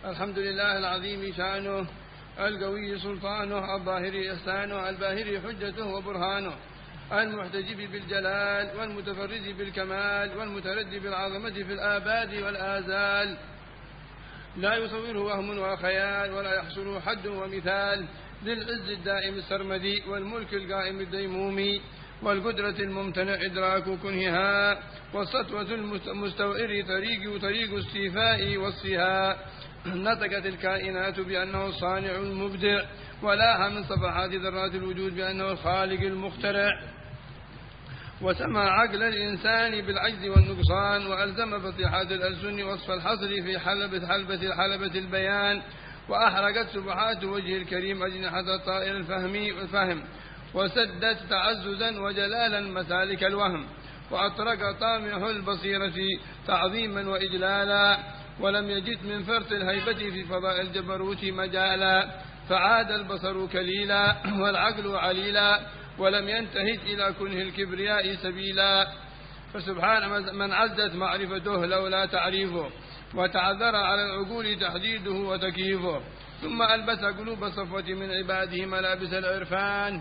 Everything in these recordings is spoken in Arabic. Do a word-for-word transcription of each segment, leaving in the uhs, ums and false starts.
الحمد لله العظيم شأنه، القوي سلطانه، الظاهر إحسانه، الباهر حجته وبرهانه، المحتجب بالجلال والمتفرد بالكمال والمتردي بالعظمة في الآباد والآزال، لا يصوره وهم ولا خيال ولا يحصله حد ومثال، للعز الدائم السرمدي والملك القائم الديمومي والقدرة الممتنع إدراك كنهها، والسطوة المستوئر طريق طريق استيفاء وصفها. نطقت الكائنات بأنه الصانع المبدع، ولاها من صفحات ذرات الوجود بأنه الخالق المخترع، وسمى عقل الإنسان بالعجز والنقصان، وألزم فصيحات الألسن وصف الحصر في حلبة حلبة حلبة البيان، وأحرقت سبحات وجه الكريم أجنحة الطائر الفهم والفهم، وسدت تعززا وجلالا مسالك الوهم، وأطرق طامح البصيرة تعظيما وإجلالا، ولم يجد من فرط الهيبة في فضاء الجبروت مجالا، فعاد البصر كليلا والعقل عليلا، ولم ينتهج إلى كنه الكبرياء سبيلا. فسبحان من عزت معرفته لولا تعريفه، وتعذر على العقول تحديده وتكييفه، ثم ألبس قلوب صفوة من عباده ملابس العرفان،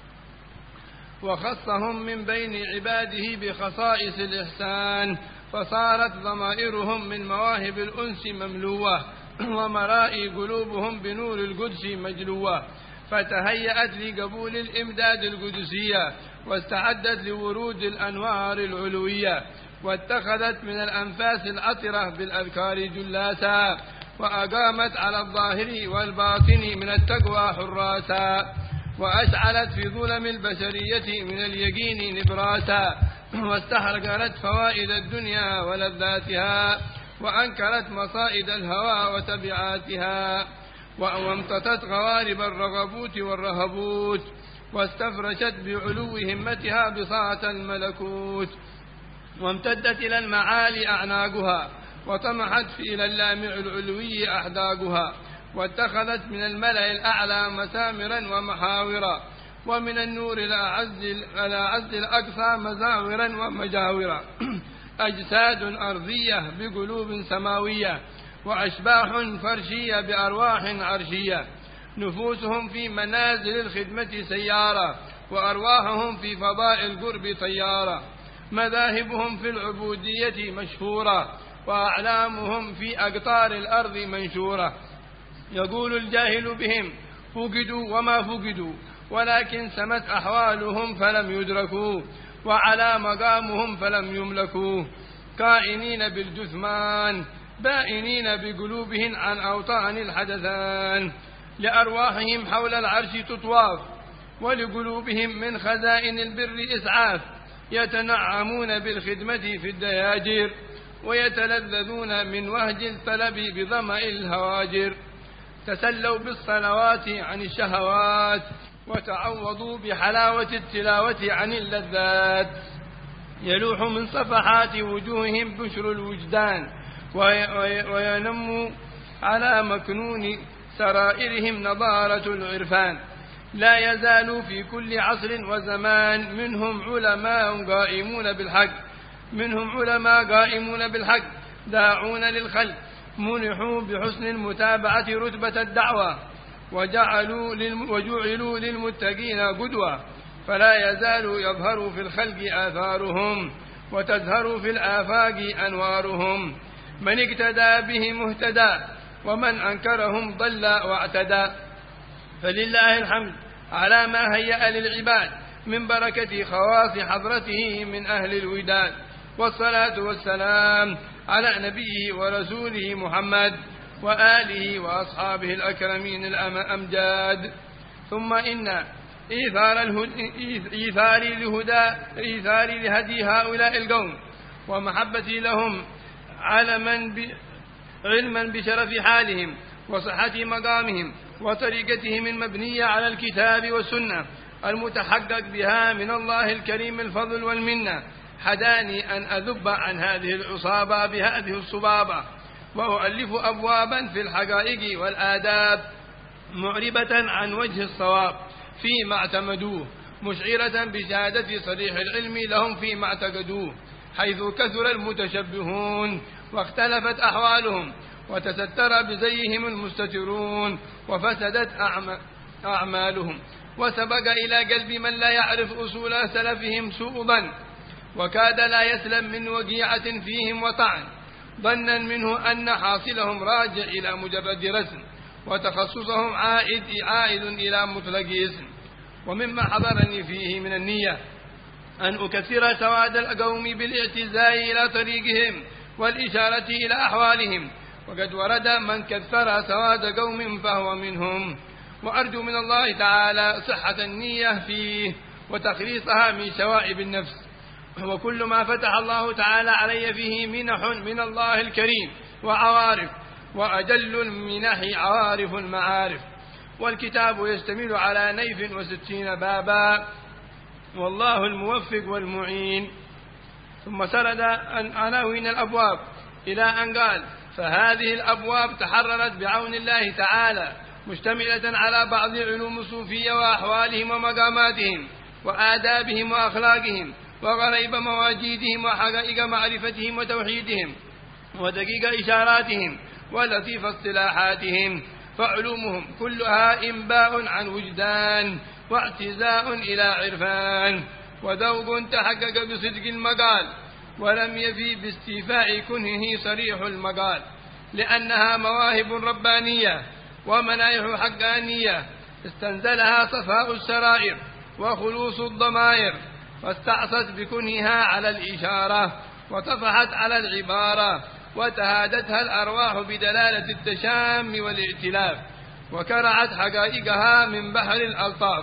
وخصهم من بين عباده بخصائص الإحسان، فصارت ضمائرهم من مواهب الأنس مملوة، ومرائي قلوبهم بنور القدس مجلوة، فتهيأت لقبول الإمداد القدسية، واستعدت لورود الأنوار العلوية، واتخذت من الأنفاس العطرة بالأذكار جلاسا، وأقامت على الظاهر والباطن من التقوى حراسا، وأشعلت في ظلم البشرية من اليقين نبراسا، واستحرقت فوائد الدنيا ولذاتها، وأنكرت مصائد الهوى وتبعاتها، وامتطت غوارب الرغبوت والرهبوت، واستفرشت بعلو همتها بساط الملكوت، وامتدت إلى المعالي أعناقها، وطمحت إلى اللامع العلوي أحداقها، واتخذت من الملأ الأعلى مسامرا ومحاورا، ومن النور الأعز الأقصى مزاورا ومجاورا، أجساد أرضية بقلوب سماوية، وأشباح فرشية بأرواح عرشية، نفوسهم في منازل الخدمة سيارة، وأرواحهم في فضاء القرب طيارة، مذاهبهم في العبودية مشهورة، وأعلامهم في أقطار الأرض منشورة. يقول الجاهل بهم فقدوا وما فقدوا، ولكن سمت أحوالهم فلم يدركوا، وعلى مقامهم فلم يملكوا، كائنين بالجثمان بائنين بقلوبهم عن أوطان الحدثان، لأرواحهم حول العرش تطواف، ولقلوبهم من خزائن البر إسعاف، يتنعمون بالخدمة في الدياجر، ويتلذذون من وهج الطلب بظمأ الهواجر، تسلوا بالصلوات عن الشهوات، وتعوضوا بحلاوة التلاوة عن اللذات، يلوح من صفحات وجوههم بشر الوجدان، وينم على مكنون سرائرهم نضارة العرفان، لا يزال في كل عصر وزمان منهم علماء قائمون بالحق منهم علماء قائمون بالحق داعون للخلق، منحوا بحسن المتابعة رتبة الدعوة، وجعلوا وجعلوا للمتقين قدوة، فلا يزال يظهر في الخلق آثارهم، وتزهر في الآفاق أنوارهم، من اقتدى بهم اهتدى، ومن أنكرهم ضل واعتدى. فلله الحمد على ما هيأ للعباد من بركة خواص حضرته من أهل الوداد، والصلاة والسلام على نبيه ورسوله محمد وآله وأصحابه الأكرمين الأمجاد. ثم إن إيثار إيثار لهدى إيثار لهدي هؤلاء القوم ومحبتي لهم علما علما بشرف حالهم وصحة مقامهم وطريقتهم المبنية على الكتاب والسنة المتحقق بها من الله الكريم الفضل والمنة، حداني أن أذب عن هذه العصابة بهذه الصبابة، وأؤلف أبوابا في الحقائق والآداب معربة عن وجه الصواب فيما اعتمدوه، مشعرة بشهادة صريح العلم لهم فيما اعتقدوه، حيث كثر المتشبهون واختلفت أحوالهم وتستر بزيهم المستترون، وفسدت أعمالهم، وسبق إلى قلب من لا يعرف أصول سلفهم سوء ظن، وكاد لا يسلم من وقيعة فيهم وطعن، ظنا منه أن حاصلهم راجع إلى مجرد رسم، وتخصصهم عائد عائد إلى مطلق اسم. ومما حضرني فيه من النية أن أكثر سواد القوم بالاعتزاء إلى طريقهم والإشارة إلى أحوالهم، وقد ورد من كثر سواد قوم فهو منهم، وأرجو من الله تعالى صحة النية فيه وتخليصها من شوائب النفس. وكل ما فتح الله تعالى علي فيه منح من الله الكريم وعوارف، وأجل المنح عوارف المعارف، والكتاب يشتمل على نيف وستين بابا، والله الموفق والمعين. ثم سرد عناوين الأبواب إلى أن قال: فهذه الأبواب تحررت بعون الله تعالى مشتملة على بعض علوم الصوفية وأحوالهم ومقاماتهم وآدابهم وأخلاقهم وغريب مواجيدهم وحقائق معرفتهم وتوحيدهم ودقيق إشاراتهم ولطيف اصطلاحاتهم، فعلومهم كلها إنباء عن وجدان واعتزاء إلى عرفان، وذوق تحقق بصدق المقال ولم يفي باستيفاء كنهه صريح المقال، لأنها مواهب ربانية ومنايح حقانية استنزلها صفاء السرائر وخلوص الضمائر، فاستعصت بكنهها على الإشارة وطفحت على العبارة، وتهادتها الأرواح بدلالة التشام والائتلاف، وكرعت حقائقها من بحر الألطاف.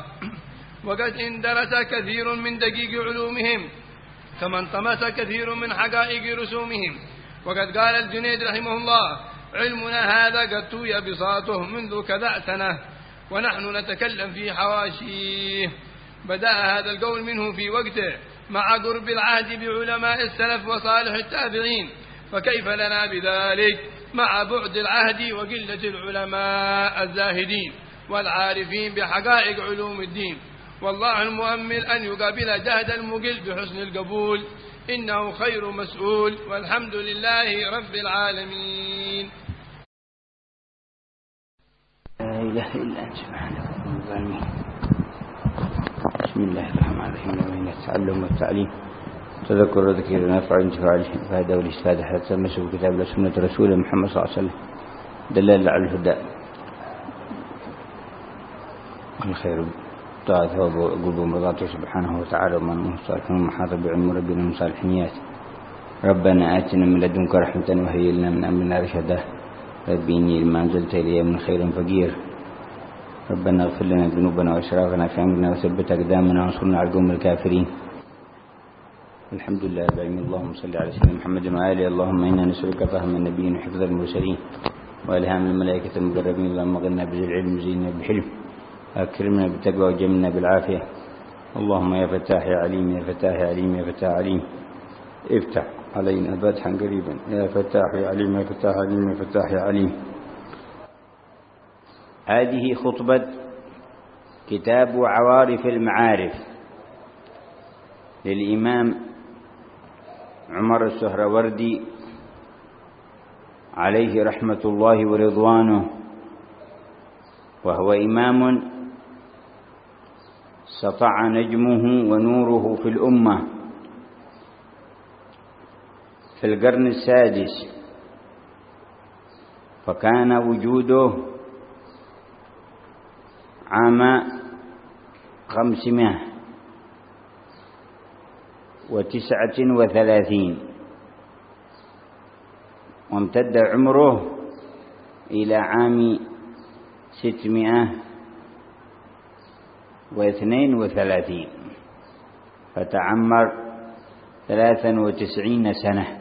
وقد اندرس كثير من دقيق علومهم كما انطمس كثير من حقائق رسومهم. وقد قال الجنيد رحمه الله: علمنا هذا قد توي بساطه منذ كذا سنة ونحن نتكلم في حواشيه. بدأ هذا القول منه في وقته مع قرب العهد بعلماء السلف وصالح التابعين، فكيف لنا بذلك مع بعد العهد وقلة العلماء الزاهدين والعارفين بحقائق علوم الدين؟ والله المؤمل أن يقابل جهد المقل بحسن القبول، إنه خير مسؤول، والحمد لله رب العالمين. لا إله إلا أنت سبحانك الظالمين. بسم الله الرحمن الرحيم. وإن التعلم والتعليم تذكر وذكر ونفع انتفاع الاستفادة والاستفادة حتى تمسك بكتاب الله سنة رسول محمد صلى الله عليه وسلم دلال على الهدى والخير طاعته وقلب مرضاته سبحانه وتعالى، ومن صالحون محاط بعلم ربنا من صالحيات. ربنا آتنا من لدنك رحمة وهيئ لنا من أمرنا رشدا. ربي إني لما أنزلت إلي من خير فقير. ربنا اغفر لنا ذنوبنا وإسرافنا في أمرنا وثبت أقدامنا وانصرنا على القوم الكافرين. الحمد لله بعلم. اللهم صل على سيدنا محمد وآله. اللهم إنا نسألك فهم النبيين وحفظ المرسلين وإلهام الملائكة المقربين. اللهم غننا بذي العلم وزينا بالحلم أكرمنا بالتقوى وجملنا بالعافية. اللهم يا فتاح يا عليم، يا فتاح يا عليم، يا فتاح عليم، افتح علينا فتحا قريبا. يا فتاح يا عليم، يا فتاح عليم، يا فتاح يا عليم. هذه خطبة كتاب عوارف المعارف للإمام عمر السهروردي عليه رحمة الله ورضوانه، وهو إمام سطع نجمه ونوره في الأمة في القرن السادس، فكان وجوده عام خمسمائة وتسعة وثلاثين، وامتد عمره إلى عام ستمائة واثنين وثلاثين، فتعمر ثلاثا وتسعين سنة.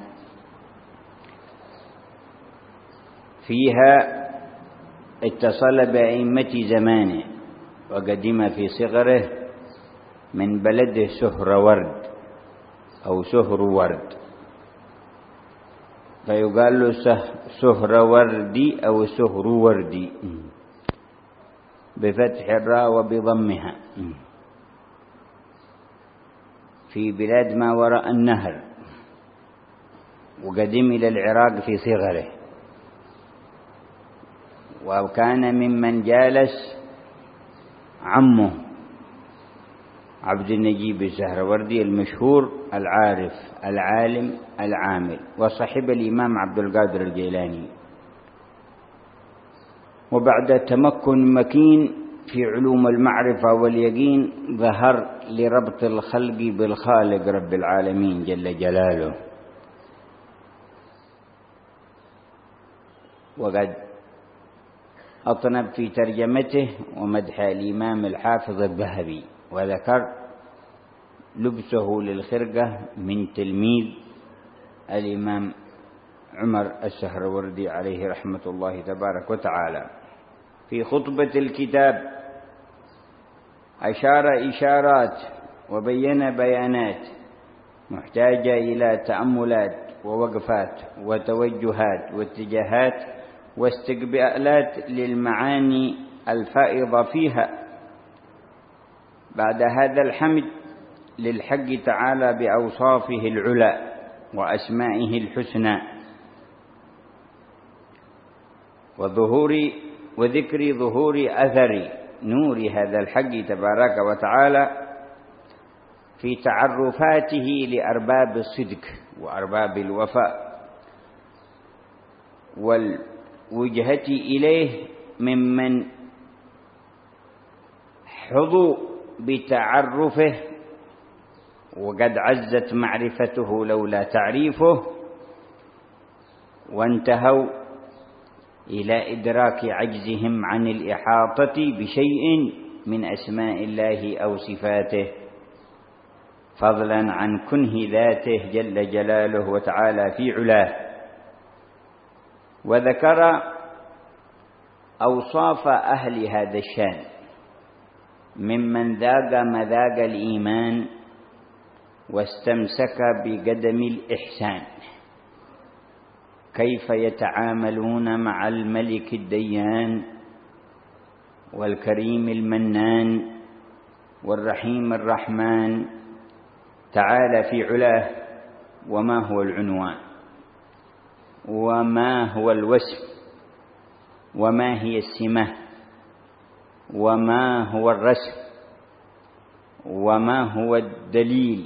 فيها اتصل بأئمة زمانه، وقدم في صغره من بلده سهرورد أو سهرورد، فيقال له سهروردي أو سهروردي بفتح الراء وبضمها، في بلاد ما وراء النهر، وقدم إلى العراق في صغره. وكان ممن جالس عمه عبد النجيب السهروردي المشهور العارف العالم العامل، وصحب الإمام عبد القادر الجيلاني. وبعد تمكن مكين في علوم المعرفة واليقين ظهر لربط الخلق بالخالق رب العالمين جل جلاله. وقد أطنب في ترجمته ومدح الإمام الحافظ الذهبي، وذكر لبسه للخرقة من تلميذ الإمام عمر السهروردي عليه رحمة الله تبارك وتعالى. في خطبة الكتاب أشار إشارات وبين بيانات محتاجة إلى تأملات ووقفات وتوجهات واتجاهات واستقبالات للمعاني الفائضة فيها. بعد هذا الحمد للحق تعالى بأوصافه العلى وأسمائه الحسنى، وظهور وذكر ظهور أثر نور هذا الحق تبارك وتعالى في تعرفاته لأرباب الصدق وأرباب الوفاء والوجهة إليه ممن حظوا بتعرفه وقد عزت معرفته لولا تعريفه، وانتهوا إلى إدراك عجزهم عن الإحاطة بشيء من أسماء الله أو صفاته، فضلا عن كنه ذاته جل جلاله وتعالى في علاه. وذكر أوصاف أهل هذا الشان ممن ذاق مذاق الإيمان واستمسك بقدم الإحسان، كيف يتعاملون مع الملك الديان والكريم المنان والرحيم الرحمن تعالى في علاه. وما هو العنوان، وما هو الوصف، وما هي السمة، وما هو الرسم، وما هو الدليل،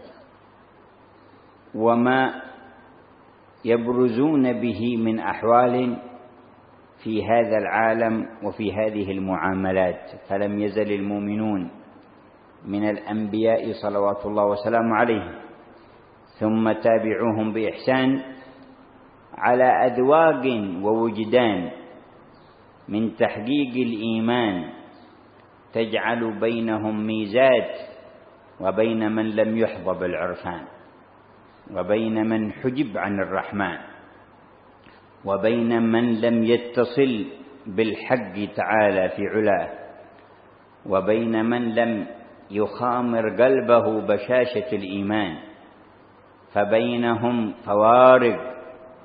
وما يبرزون به من أحوال في هذا العالم وفي هذه المعاملات. فلم يزل المؤمنون من الأنبياء صلوات الله وسلامه عليهم ثم تابعوهم بإحسان على أذواق ووجدان من تحقيق الإيمان تجعل بينهم ميزات وبين من لم يحظى بالعرفان، وبين من حجب عن الرحمن، وبين من لم يتصل بالحق تعالى في علاه، وبين من لم يخامر قلبه بشاشة الإيمان. فبينهم فوارق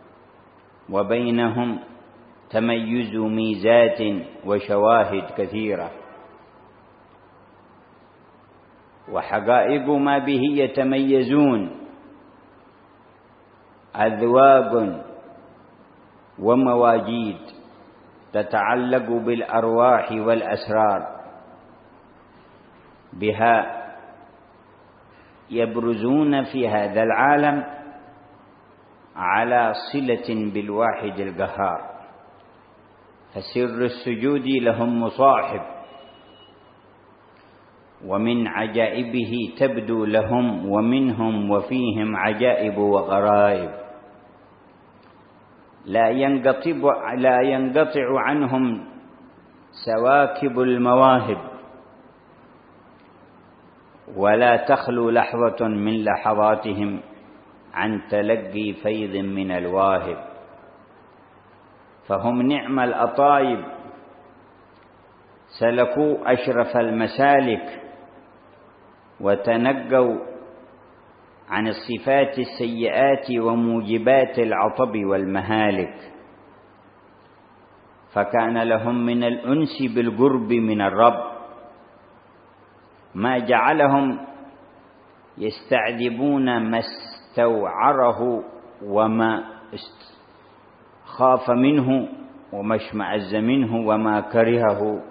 وبينهم تميز ميزات وشواهد كثيرة، وحقائق ما به يتميزون أذواق ومواجيد تتعلق بالأرواح والأسرار، بها يبرزون في هذا العالم على صلة بالواحد القهار. فسر السجود لهم مصاحب، ومن عجائبه تبدو لهم ومنهم وفيهم عجائب وغرائب، لا ينقطع لا ينقطع عنهم سواكب المواهب، ولا تخلو لحظة من لحظاتهم عن تلقي فيض من الواهب. فهم نعم الأطايب، سلكوا أشرف المسالك وتنقوا عن الصفات السيئات وموجبات العطب والمهالك، فكان لهم من الأنس بالقرب من الرب ما جعلهم يستعذبون ما استوعره وما خاف منه وما اشمأز منه وما كرهه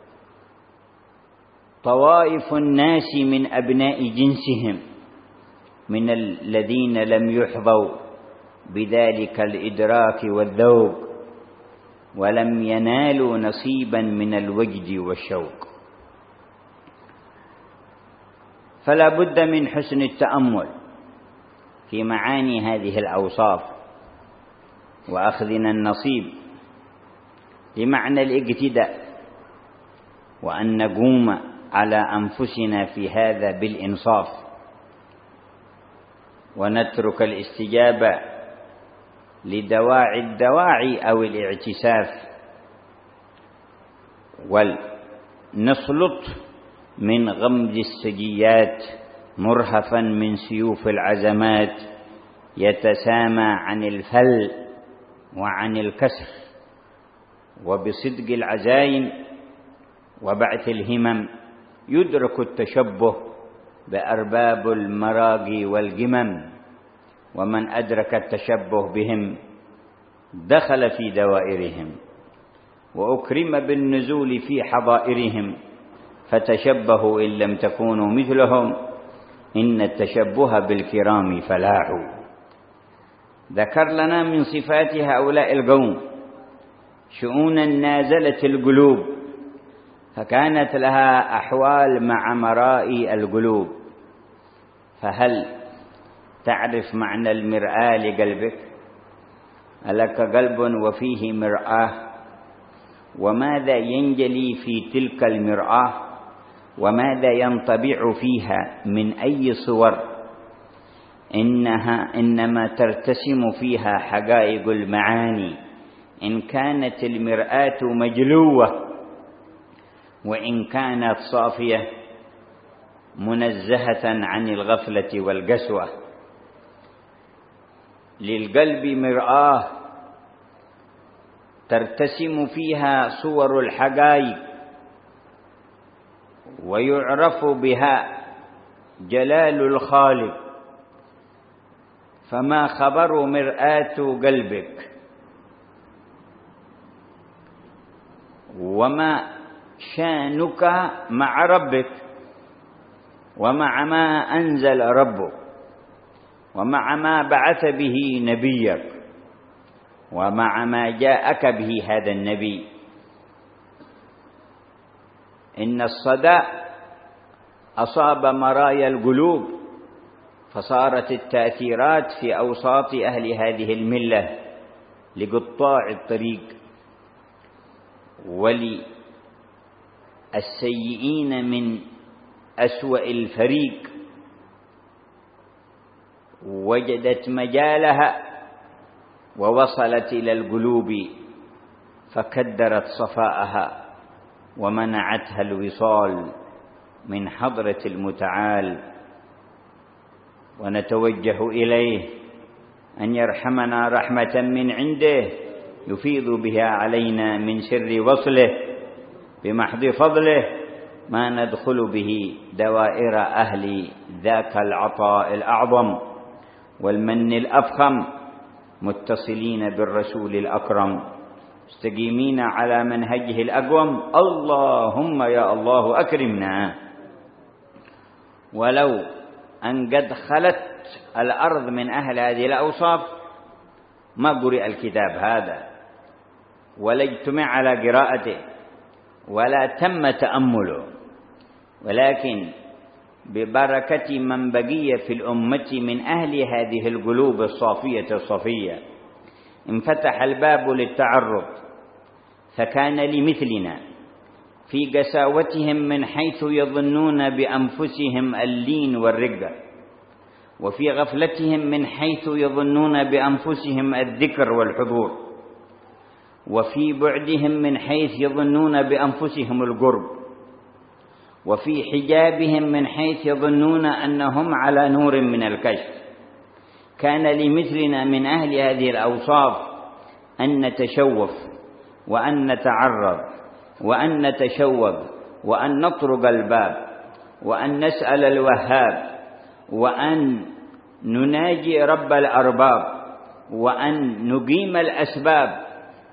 طوائف الناس من أبناء جنسهم من الذين لم يحظوا بذلك الإدراك والذوق ولم ينالوا نصيبا من الوجد والشوق. فلا بد من حسن التأمل في معاني هذه الأوصاف وأخذنا النصيب لمعنى الاقتداء، وأن نقوم على أنفسنا في هذا بالإنصاف، ونترك الاستجابة لدواعي الدواعي أو الاعتساف، ولنسلط من غمد السجيات مرهفا من سيوف العزمات يتسامى عن الفل وعن الكسر، وبصدق العزائم وبعث الهمم يدرك التشبه بأرباب المراغي والجمم، ومن أدرك التشبه بهم دخل في دوائرهم وأكرم بالنزول في حظائرهم، فتشبهوا إن لم تكونوا مثلهم إن التشبه بالكرام فلاح. ذكر لنا من صفات هؤلاء القوم شؤونا نازلة القلوب، فكانت لها أحوال مع مرائي القلوب. فهل تعرف معنى المرآة لقلبك؟ ألك قلب وفيه مرآة؟ وماذا ينجلي في تلك المرآة؟ وماذا ينطبع فيها من أي صور؟ إنها إنما ترتسم فيها حقائق المعاني، إن كانت المرآة مجلوة، وإن كانت صافية منزهة عن الغفلة والقسوة. للقلب مرآة ترتسم فيها صور الحقائق ويعرف بها جلال الخالق. فما خبر مرآة قلبك؟ وما شانك مع ربك، ومع ما أنزل ربك، ومع ما بعث به نبيك، ومع ما جاءك به هذا النبي؟ إن الصدى أصاب مرايا القلوب، فصارت التأثيرات في أوساط أهل هذه الملة لقطاع الطريق وللسيئين من أسوأ الفريق، وجدت مجالها ووصلت إلى القلوب فكدرت صفاءها ومنعتها الوصال من حضرة المتعال. ونتوجه إليه أن يرحمنا رحمة من عنده يفيض بها علينا من سر وصله بمحض فضله ما ندخل به دوائر أهل ذاك العطاء الأعظم والمن الأفخم، متصلين بالرسول الأكرم مستقيمين على منهجه الأقوم. اللهم يا الله أكرمنا. ولو أن قد خلت الأرض من أهل هذه الأوصاف ما قرئ الكتاب هذا ولا اجتمع على قراءته ولا تم تأمله، ولكن ببركة من بقي في الأمة من أهل هذه القلوب الصافية الصفية انفتح الباب للتعرض، فكان لمثلنا في قساوتهم من حيث يظنون بأنفسهم اللين والرقة، وفي غفلتهم من حيث يظنون بأنفسهم الذكر والحضور، وفي بعدهم من حيث يظنون بأنفسهم القرب، وفي حجابهم من حيث يظنون أنهم على نور من الكشف. كان لمثلنا من أهل هذه الأوصاف أن نتشوف وأن نتعرض وأن نتشوق وأن نطرق الباب وأن نسأل الوهاب وأن نناجي رب الأرباب وأن نقيم الأسباب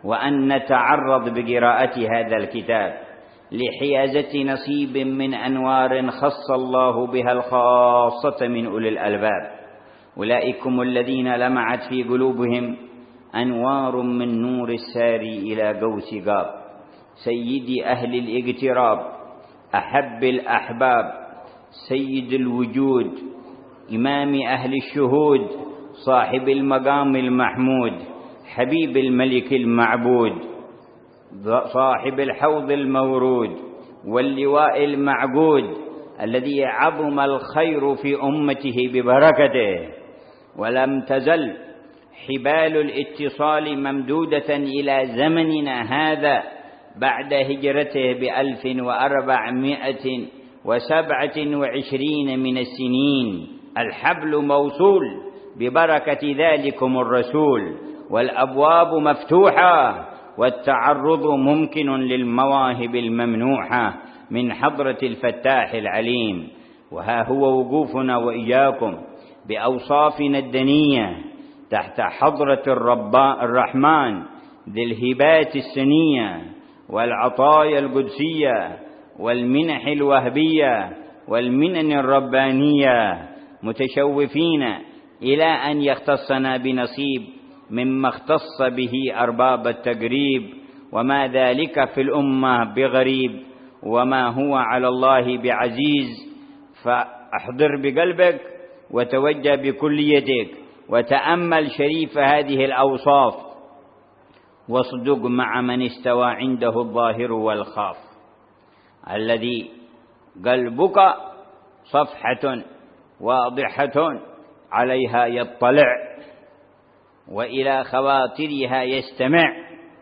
وأن نتعرض بقراءة هذا الكتاب لحيازة نصيب من أنوار خص الله بها الخاصة من أولي الألباب، أولئكم الذين لمعت في قلوبهم أنوار من نور الساري إلى قوس قاب، سيد أهل الاقتراب، أحب الأحباب، سيد الوجود، إمام أهل الشهود، صاحب المقام المحمود، حبيب الملك المعبود، صاحب الحوض المورود واللواء المعقود، الذي عظم الخير في أمته ببركته، ولم تزل حبال الاتصال ممدودة إلى زمننا هذا بعد هجرته بألف وأربعمائة وسبعة وعشرين من السنين. الحبل موصول ببركة ذلكم الرسول، والأبواب مفتوحة، والتعرض ممكن للمواهب الممنوحة من حضرة الفتاح العليم. وها هو وقوفنا وإياكم بأوصافنا الدنية تحت حضرة الرحمن ذي الهبات السنية والعطايا القدسية والمنح الوهبية والمنن الربانية، متشوفين إلى أن يختصنا بنصيب مما اختص به أرباب التقريب، وما ذلك في الأمة بغريب، وما هو على الله بعزيز. فاحضر بقلبك وتوجه بكليتك وتأمل شريف هذه الأوصاف، واصدق مع من استوى عنده الظاهر والخاف، الذي قلبك صفحة واضحة عليها يطلع، وإلى خواطرها يستمع،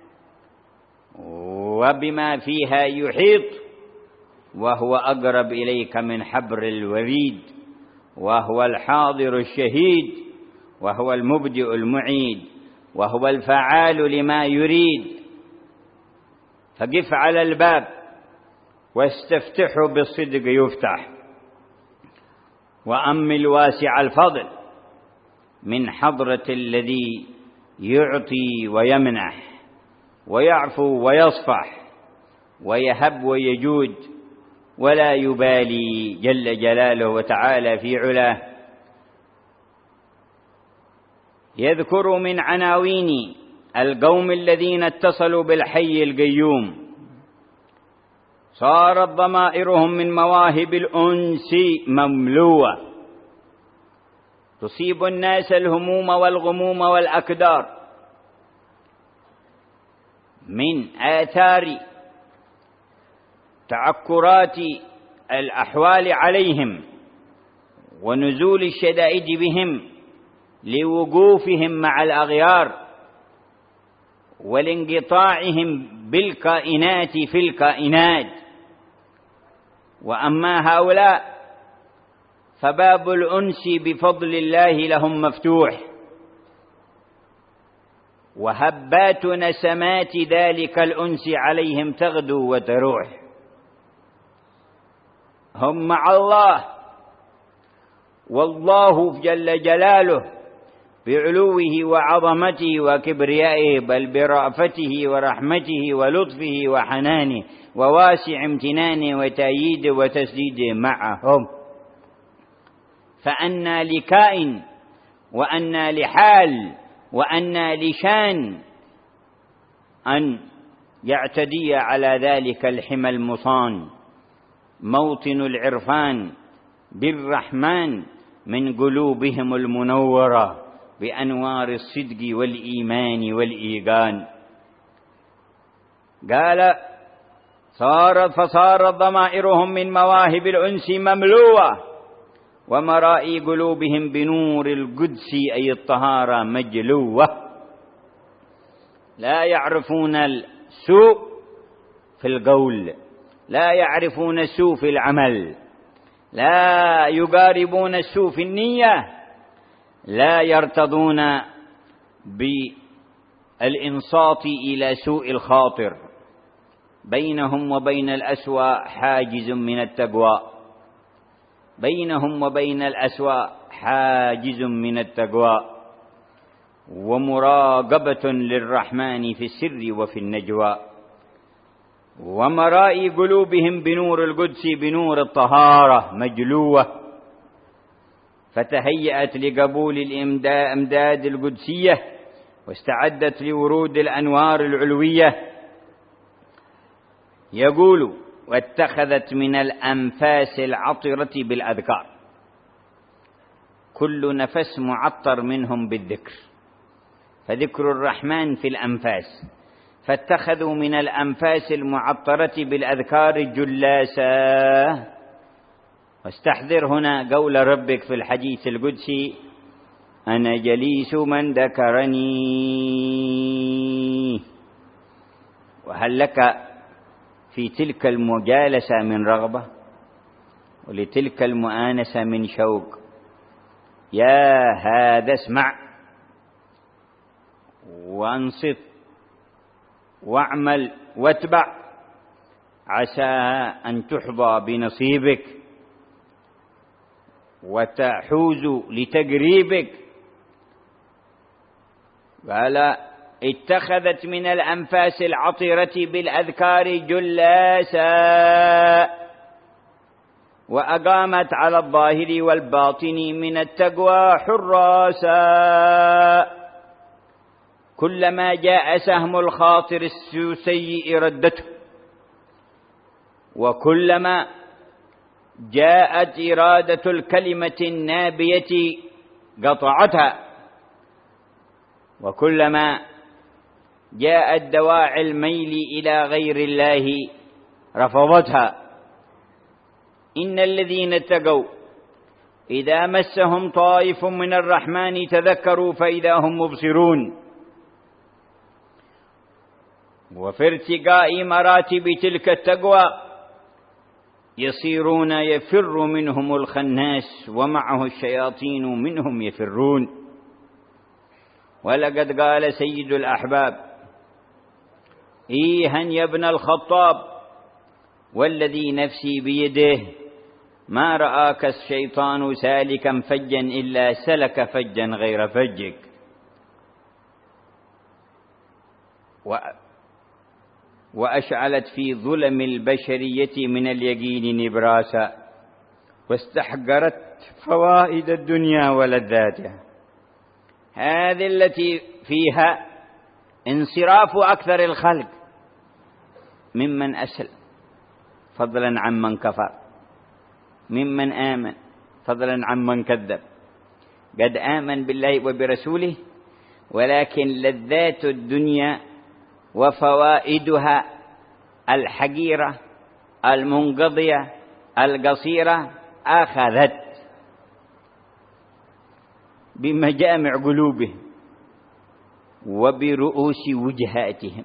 وبما فيها يحيط، وهو أقرب إليك من حبر الوريد، وهو الحاضر الشهيد، وهو المبدئ المعيد، وهو الفعال لما يريد. فقف على الباب واستفتحه بالصدق يفتح، وأمل واسع الفضل من حضرة الذي يعطي ويمنح ويعفو ويصفح ويهب ويجود، ولا يبالي جل جلاله وتعالى في علاه. يذكر من عناوين القوم الذين اتصلوا بالحي القيوم: صارت ضمائرهم من مواهب الأنس مملوءة، تصيب الناس الهموم والغموم والأكدار من آثار تعكرات الأحوال عليهم ونزول الشدائد بهم لوقوفهم مع الأغيار ولانقطاعهم بالكائنات في الكائنات. وأما هؤلاء فباب الأنس بفضل الله لهم مفتوح، وهبات نسمات ذلك الأنس عليهم تغدو وتروح. هم مع الله، والله جل جلاله بعلوه وعظمته وكبريائه، بل برأفته ورحمته ولطفه وحنانه وواسع امتنانه وتأييده وتسديده معهم. فأنى لكائن وأنى لحال وأنى لشان أن يعتدي على ذلك الحمى المصان، موطن العرفان بالرحمن من قلوبهم المنورة بأنوار الصدق والإيمان والإيقان. قال: صارت فصارت ضمائرهم من مواهب الأنس مملوءة، ومرائي قلوبهم بنور القدس أي الطهارة مجلوة. لا يعرفون السوء في القول، لا يعرفون السوء في العمل، لا يقاربون السوء في النية، لا يرتضون بالإنصات إلى سوء الخاطر. بينهم وبين الأسوأ حاجز من التقوى، بينهم وبين الأسوأ حاجز من التقوى. ومراقبة للرحمن في السر وفي النجوى، ومرائي قلوبهم بنور القدس بنور الطهارة مجلوة، فتهيأت لقبول الإمداد القدسية، واستعدت لورود الأنوار العلوية. يقول: واتخذت من الأنفاس العطرة بالأذكار، كل نفس معطر منهم بالذكر، فذكر الرحمن في الأنفاس، فاتخذوا من الأنفاس المعطرة بالأذكار جلاسا. واستحضر هنا قول ربك في الحديث القدسي: أنا جليس من ذكرني. وهل لك في تلك المجالسة من رغبة، ولتلك المؤانسة من شوق؟ يا هذا اسمع وانصت واعمل واتبع، عسى أن تحظى بنصيبك وتحوز لتقريبك. قال: اتخذت من الأنفاس العطرة بالأذكار جلاسا، وأقامت على الظاهر والباطن من التقوى حراسا. كلما جاء سهم الخاطر السيء ردته، وكلما جاءت إرادة الكلمة النابية قطعتها، وكلما جاءت دواعي الميل إلى غير الله رفضتها. إن الذين اتقوا إذا مسهم طائف من الرحمن تذكروا فإذا هم مبصرون. وفي ارتقاء مراتب تلك التقوى يصيرون يفر منهم الخناس، ومعه الشياطين منهم يفرون. ولقد قال سيد الأحباب: إيها يا ابن الخطاب، والذي نفسي بيده ما رآك الشيطان سالكا فجا إلا سلك فجا غير فجك. وأشعلت في ظلم البشرية من اليقين نبراسا، واستحقرت فوائد الدنيا ولذاتها، هذه التي فيها انصراف أكثر الخلق ممن أسلم فضلا عن من كفر، ممن آمن فضلا عن من كذب. قد آمن بالله وبرسوله، ولكن لذات الدنيا وفوائدها الحقيرة المنقضية القصيرة أخذت بمجامع قلوبهم وبرؤوس وجهاتهم.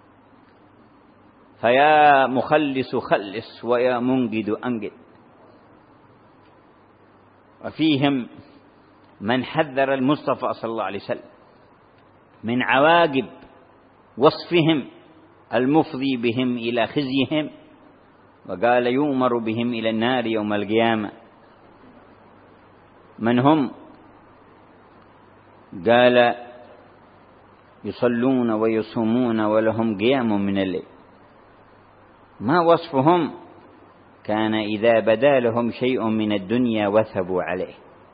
فيا مخلص خلص، ويا منقذ أنقذ. وفيهم من حذر المصطفى صلى الله عليه وسلم من عواقب وصفهم المفضي بهم إلى خزيهم، وقال: يؤمر بهم إلى النار يوم القيامة. من هم؟ قال: يصلون ويصومون ولهم قيام من الليل. ما وصفهم؟ كان إذا بدا لهم شيء من الدنيا وثبوا عليه.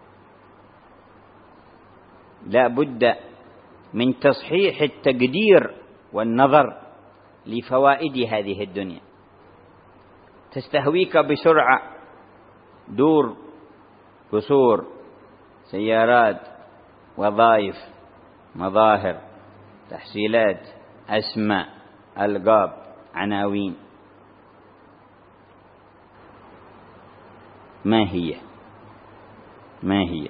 لا بد من تصحيح التقدير والنظر لفوائد هذه الدنيا. تستهويك بسرعة دور، قصور، سيارات، وظائف، مظاهر، تحصيلات، أسماء، ألقاب، عناوين. ما هي؟ ما هي؟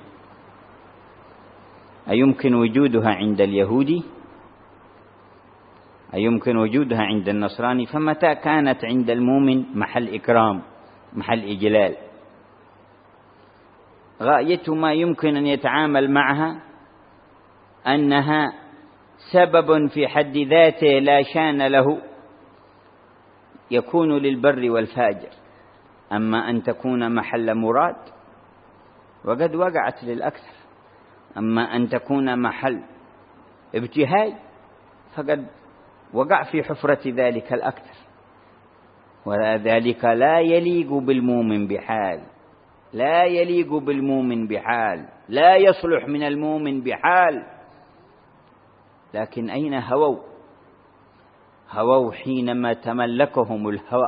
أيمكن وجودها عند اليهودي؟ أيمكن وجودها عند النصراني؟ فمتى كانت عند المؤمن محل إكرام، محل إجلال؟ غاية ما يمكن أن يتعامل معها أنها سبب في حد ذاته لا شان له، يكون للبر والفاجر. أما أن تكون محل مراد، وقد وقعت للأكثر. أما أن تكون محل ابتهاج فقد وقع في حفرة ذلك الأكثر، وذلك لا يليق بالمؤمن بحال، لا يليق بالمؤمن بحال، لا يصلح من المؤمن بحال. لكن أين هووا؟ هووا حينما تملكهم الهوى،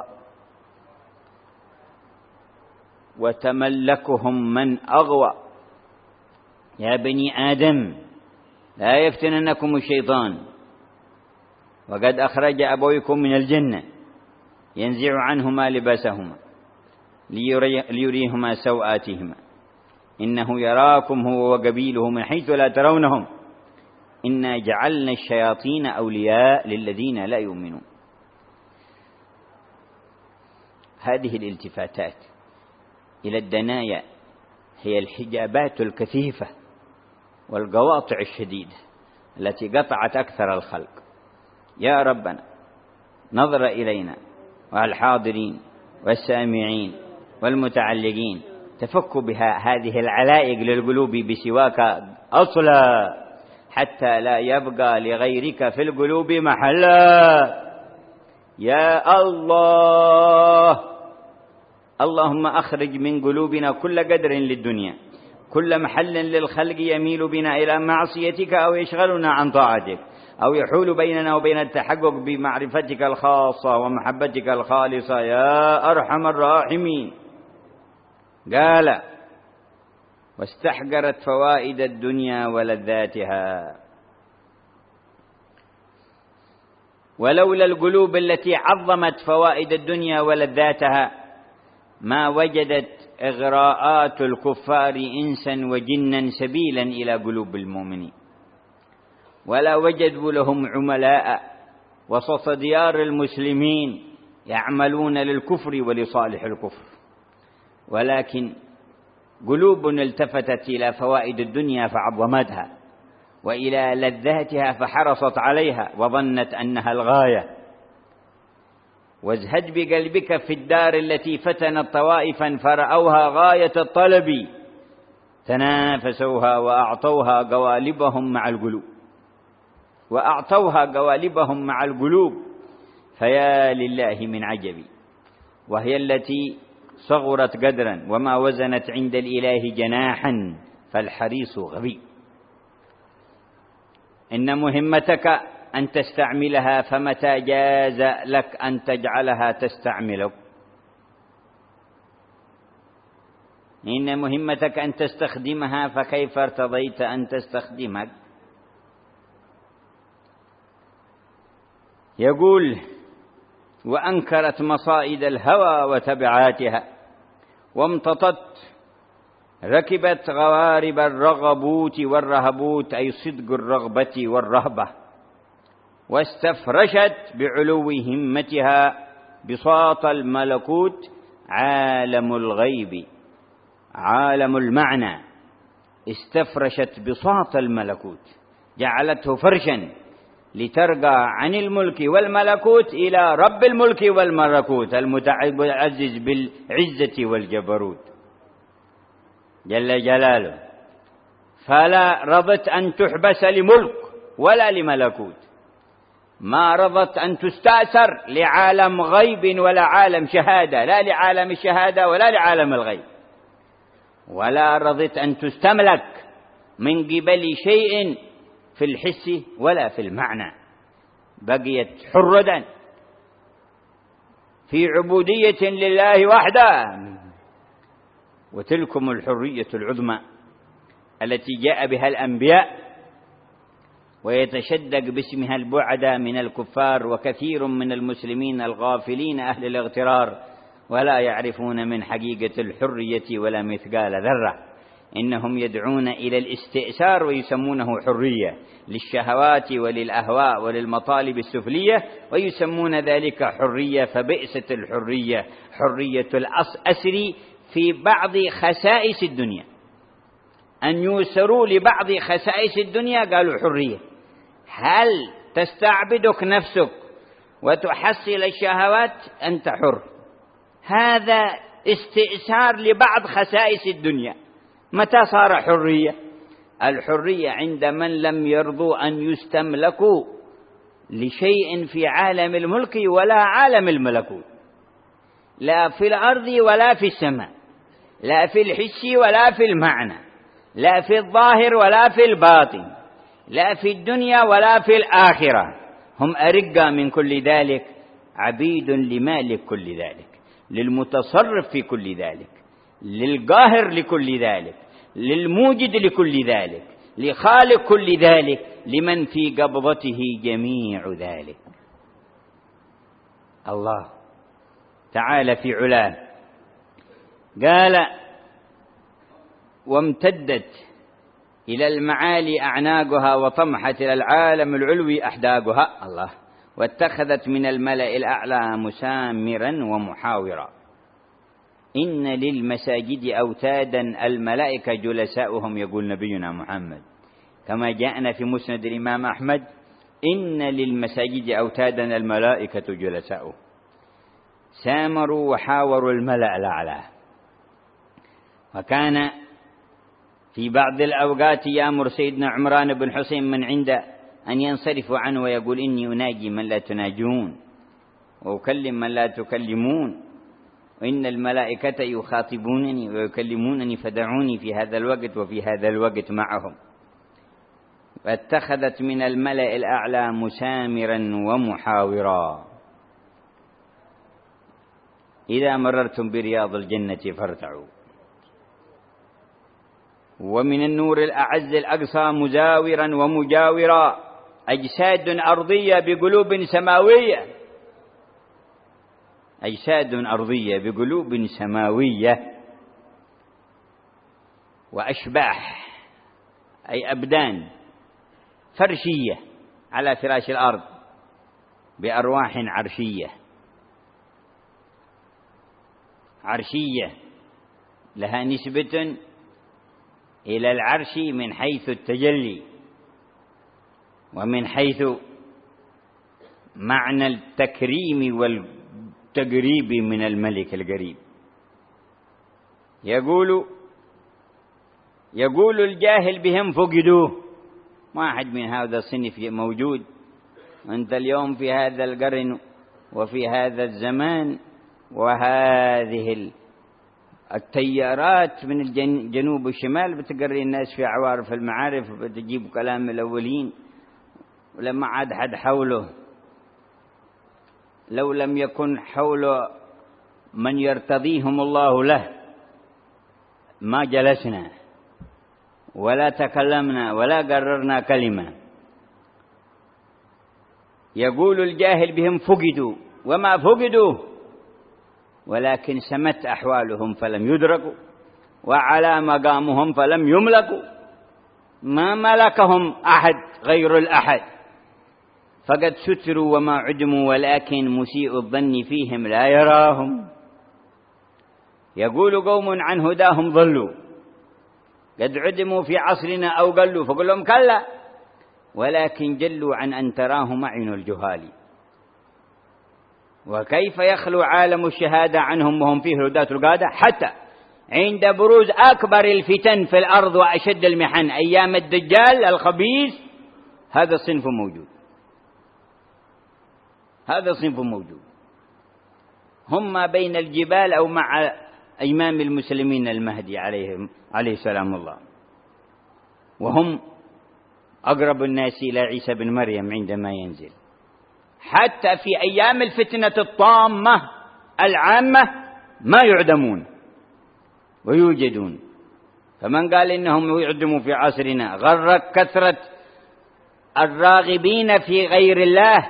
وتملكهم من أغوى. يا بني آدم لا يفتننكم الشيطان وقد أخرج أبويكم من الجنة ينزع عنهما لباسهما ليري ليريهما سوآتهما إنه يراكم هو وقبيله من حيث لا ترونهم إنا جعلنا الشياطين أولياء للذين لا يؤمنون. هذه الالتفاتات إلى الدنايا هي الحجابات الكثيفة والقواطع الشديدة التي قطعت أكثر الخلق. يا ربنا نظر إلينا والحاضرين والسامعين والمتعلقين تفك بها هذه العلائق للقلوب بسواك أصلا حتى لا يبقى لغيرك في القلوب محلا. يا الله اللهم أخرج من قلوبنا كل قدر للدنيا، كل محل للخلق يميل بنا إلى معصيتك أو يشغلنا عن طاعتك أو يحول بيننا وبين التحقق بمعرفتك الخاصة ومحبتك الخالصة يا أرحم الراحمين. قال واستحقرت فوائد الدنيا ولذاتها. ولولا القلوب التي عظمت فوائد الدنيا ولذاتها ما وجدت إغراءات الكفار إنسا وجنا سبيلا إلى قلوب المؤمنين، ولا وجدوا لهم عملاء وسط ديار المسلمين يعملون للكفر ولصالح الكفر، ولكن قلوب التفتت إلى فوائد الدنيا فعظمتها وإلى لذاتها فحرصت عليها وظنت أنها الغاية. وازهد بقلبك في الدار التي فتنت طوائفا فرأوها غاية الطلب تنافسوها وأعطوها قوالبهم مع القلوب وأعطوها قوالبهم مع القلوب فيا لله من عجب. وهي التي صغرت قدرا وما وزنت عند الإله جناحا فالحريص غبي. إن مهمتك أن تستعملها فمتى جاز لك أن تجعلها تستعملك. إن مهمتك أن تستخدمها فكيف ارتضيت أن تستخدمك. يقول وأنكرت مصائد الهوى وتبعاتها وامتطت ركبت غوارب الرغبوت والرهبوت أي صدق الرغبة والرهبة واستفرشت بعلو همتها بساط الملكوت عالم الغيب عالم المعنى. استفرشت بساط الملكوت جعلته فرشا لترقى عن الملك والملكوت إلى رب الملك والملكوت المتعزز بالعزة والجبروت جل جلاله. فلا رضت أن تحبس لملك ولا لملكوت، ما رضت أن تستأثر لعالم غيب ولا عالم شهادة، لا لعالم الشهادة ولا لعالم الغيب، ولا رضت أن تستملك من قبل شيء في الحس ولا في المعنى، بقيت حرة في عبودية لله وحده. وتلكم الحرية العظمى التي جاء بها الأنبياء ويتشدق باسمها البعد من الكفار وكثير من المسلمين الغافلين أهل الاغترار ولا يعرفون من حقيقة الحرية ولا مثقال ذرة. إنهم يدعون إلى الاستئثار ويسمونه حرية للشهوات وللأهواء وللمطالب السفلية ويسمون ذلك حرية. فبئست الحرية حرية الأسر في بعض خسائس الدنيا، أن يوسروا لبعض خسائس الدنيا قالوا حرية. هل تستعبدك نفسك وتحصل الشهوات أنت حر، هذا استئثار لبعض خسائس الدنيا. متى صار حرية؟ الحرية عند من لم يرضوا أن يستملكوا لشيء في عالم الملك ولا عالم الملكوت، لا في الأرض ولا في السماء، لا في الحس ولا في المعنى، لا في الظاهر ولا في الباطن، لا في الدنيا ولا في الآخرة. هم أرقى من كل ذلك، عبيد لمالك كل ذلك، للمتصرف في كل ذلك، للقاهر لكل ذلك، للموجد لكل ذلك، لخالق كل ذلك، لمن في قبضته جميع ذلك. الله تعالى في علاه قال: وامتدت إلى المعالي أعناقها، وطمحت إلى العالم العلوي أحداقها. الله. واتخذت من الملأ الأعلى مسامرا ومحاورا. إن للمساجد أوتادا الملائكة جلساؤهم، يقول نبينا محمد كما جاءنا في مسند الإمام أحمد: إن للمساجد أوتادا الملائكة جلساؤهم. سامروا وحاوروا الملأ الأعلى. وكان في بعض الأوقات يأمر سيدنا عمران بن حسين من عنده أن ينصرفوا عنه ويقول: إني أناجي من لا تناجون وأكلم من لا تكلمون، وإن الملائكة يخاطبونني ويكلمونني، فدعوني في هذا الوقت وفي هذا الوقت معهم. واتخذت من الملأ الأعلى مسامرا ومحاورا. إذا مررتم برياض الجنة فارتعوا. ومن النور الأعز الأقصى مزاورا ومجاورا، أجساد أرضية بقلوب سماوية، أجساد أرضية بقلوب سماوية. وأشباح أي أبدان فرشية على فراش الأرض بأرواح عرشية، عرشية لها نسبة إلى العرش من حيث التجلي، ومن حيث معنى التكريم والتقريب من الملك القريب. يقول يقول الجاهل بهم فقدوه. واحد من هذا الصنف موجود، أنت اليوم في هذا القرن وفي هذا الزمان وهذه التيارات من الجنوب والشمال بتقري الناس في عوارف المعارف، بتجيب كلام الأولين، ولما عاد حد حوله، لو لم يكن حوله من يرتضيهم الله له ما جلسنا ولا تكلمنا ولا قررنا كلمة. يقول الجاهل بهم فقدوا، وما فقدوا ولكن سمت أحوالهم فلم يدركوا، وعلى مقامهم فلم يملكوا، ما ملكهم أحد غير الأحد، فقد ستروا وما عدموا، ولكن مسيء الظن فيهم لا يراهم. يقول قوم عن هداهم ضلوا، قد عدموا في عصرنا أو قلوا، فقل لهم كلا، ولكن جلوا عن أن تراهم أعين الجهال. وكيف يخلو عالم الشهادة عنهم وهم فيه هداة القادة؟ حتى عند بروز أكبر الفتن في الأرض وأشد المحن أيام الدجال الخبيث، هذا الصنف موجود، هذا الصنف موجود. هم ما بين الجبال أو مع إمام المسلمين المهدي عليه عليه سلام الله، وهم أقرب الناس إلى عيسى بن مريم عندما ينزل. حتى في أيام الفتنة الطامة العامة ما يعدمون ويوجدون. فمن قال إنهم يعدموا في عصرنا غرك كثرة الراغبين في غير الله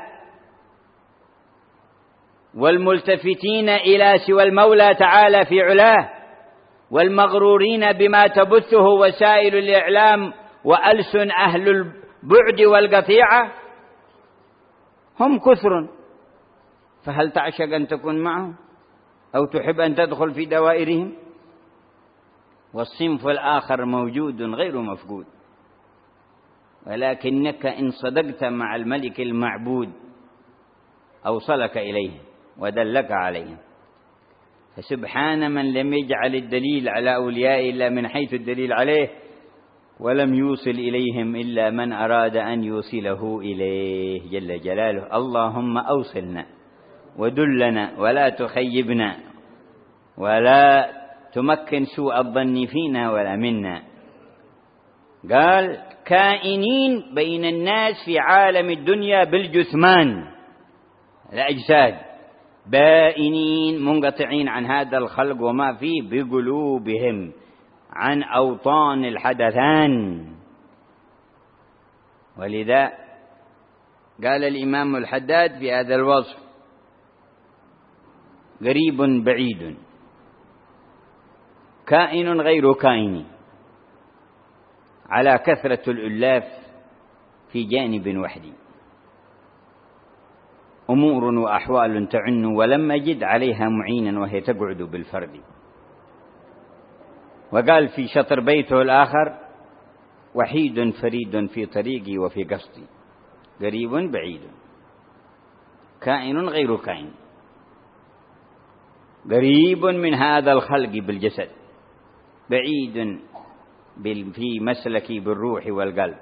والملتفتين إلى سوى المولى تعالى في علاه، والمغرورين بما تبثه وسائل الإعلام وألسن أهل البعد والقطيعة. هم كثر، فهل تعشق أن تكون معهم أو تحب أن تدخل في دوائرهم؟ والصنف الآخر موجود غير مفقود، ولكنك إن صدقت مع الملك المعبود أوصلك إليه ودلك عليه. فسبحان من لم يجعل الدليل على أولياء إلا من حيث الدليل عليه، ولم يوصل إليهم إلا من أراد أن يوصله إليه جل جلاله. اللهم أوصلنا ودلنا ولا تخيبنا ولا تمكن سوء الظن فينا ولا منا. قال كائنين بين الناس في عالم الدنيا بالجثمان الأجساد، بائنين منقطعين عن هذا الخلق وما فيه بقلوبهم عن أوطان الحدثان. ولذا قال الإمام الحداد في هذا الوصف قريب بعيد، كائن غير كائن، على كثرة الألاف في جانب وحدي، أمور وأحوال تعن ولم أجد عليها معينا وهي تقعد بالفرد. وقال في شطر بيته الآخر وحيد فريد في طريقي وفي قصدي، قريب بعيد، كائن غير كائن، قريب من هذا الخلق بالجسد، بعيد في مسلكي بالروح والقلب،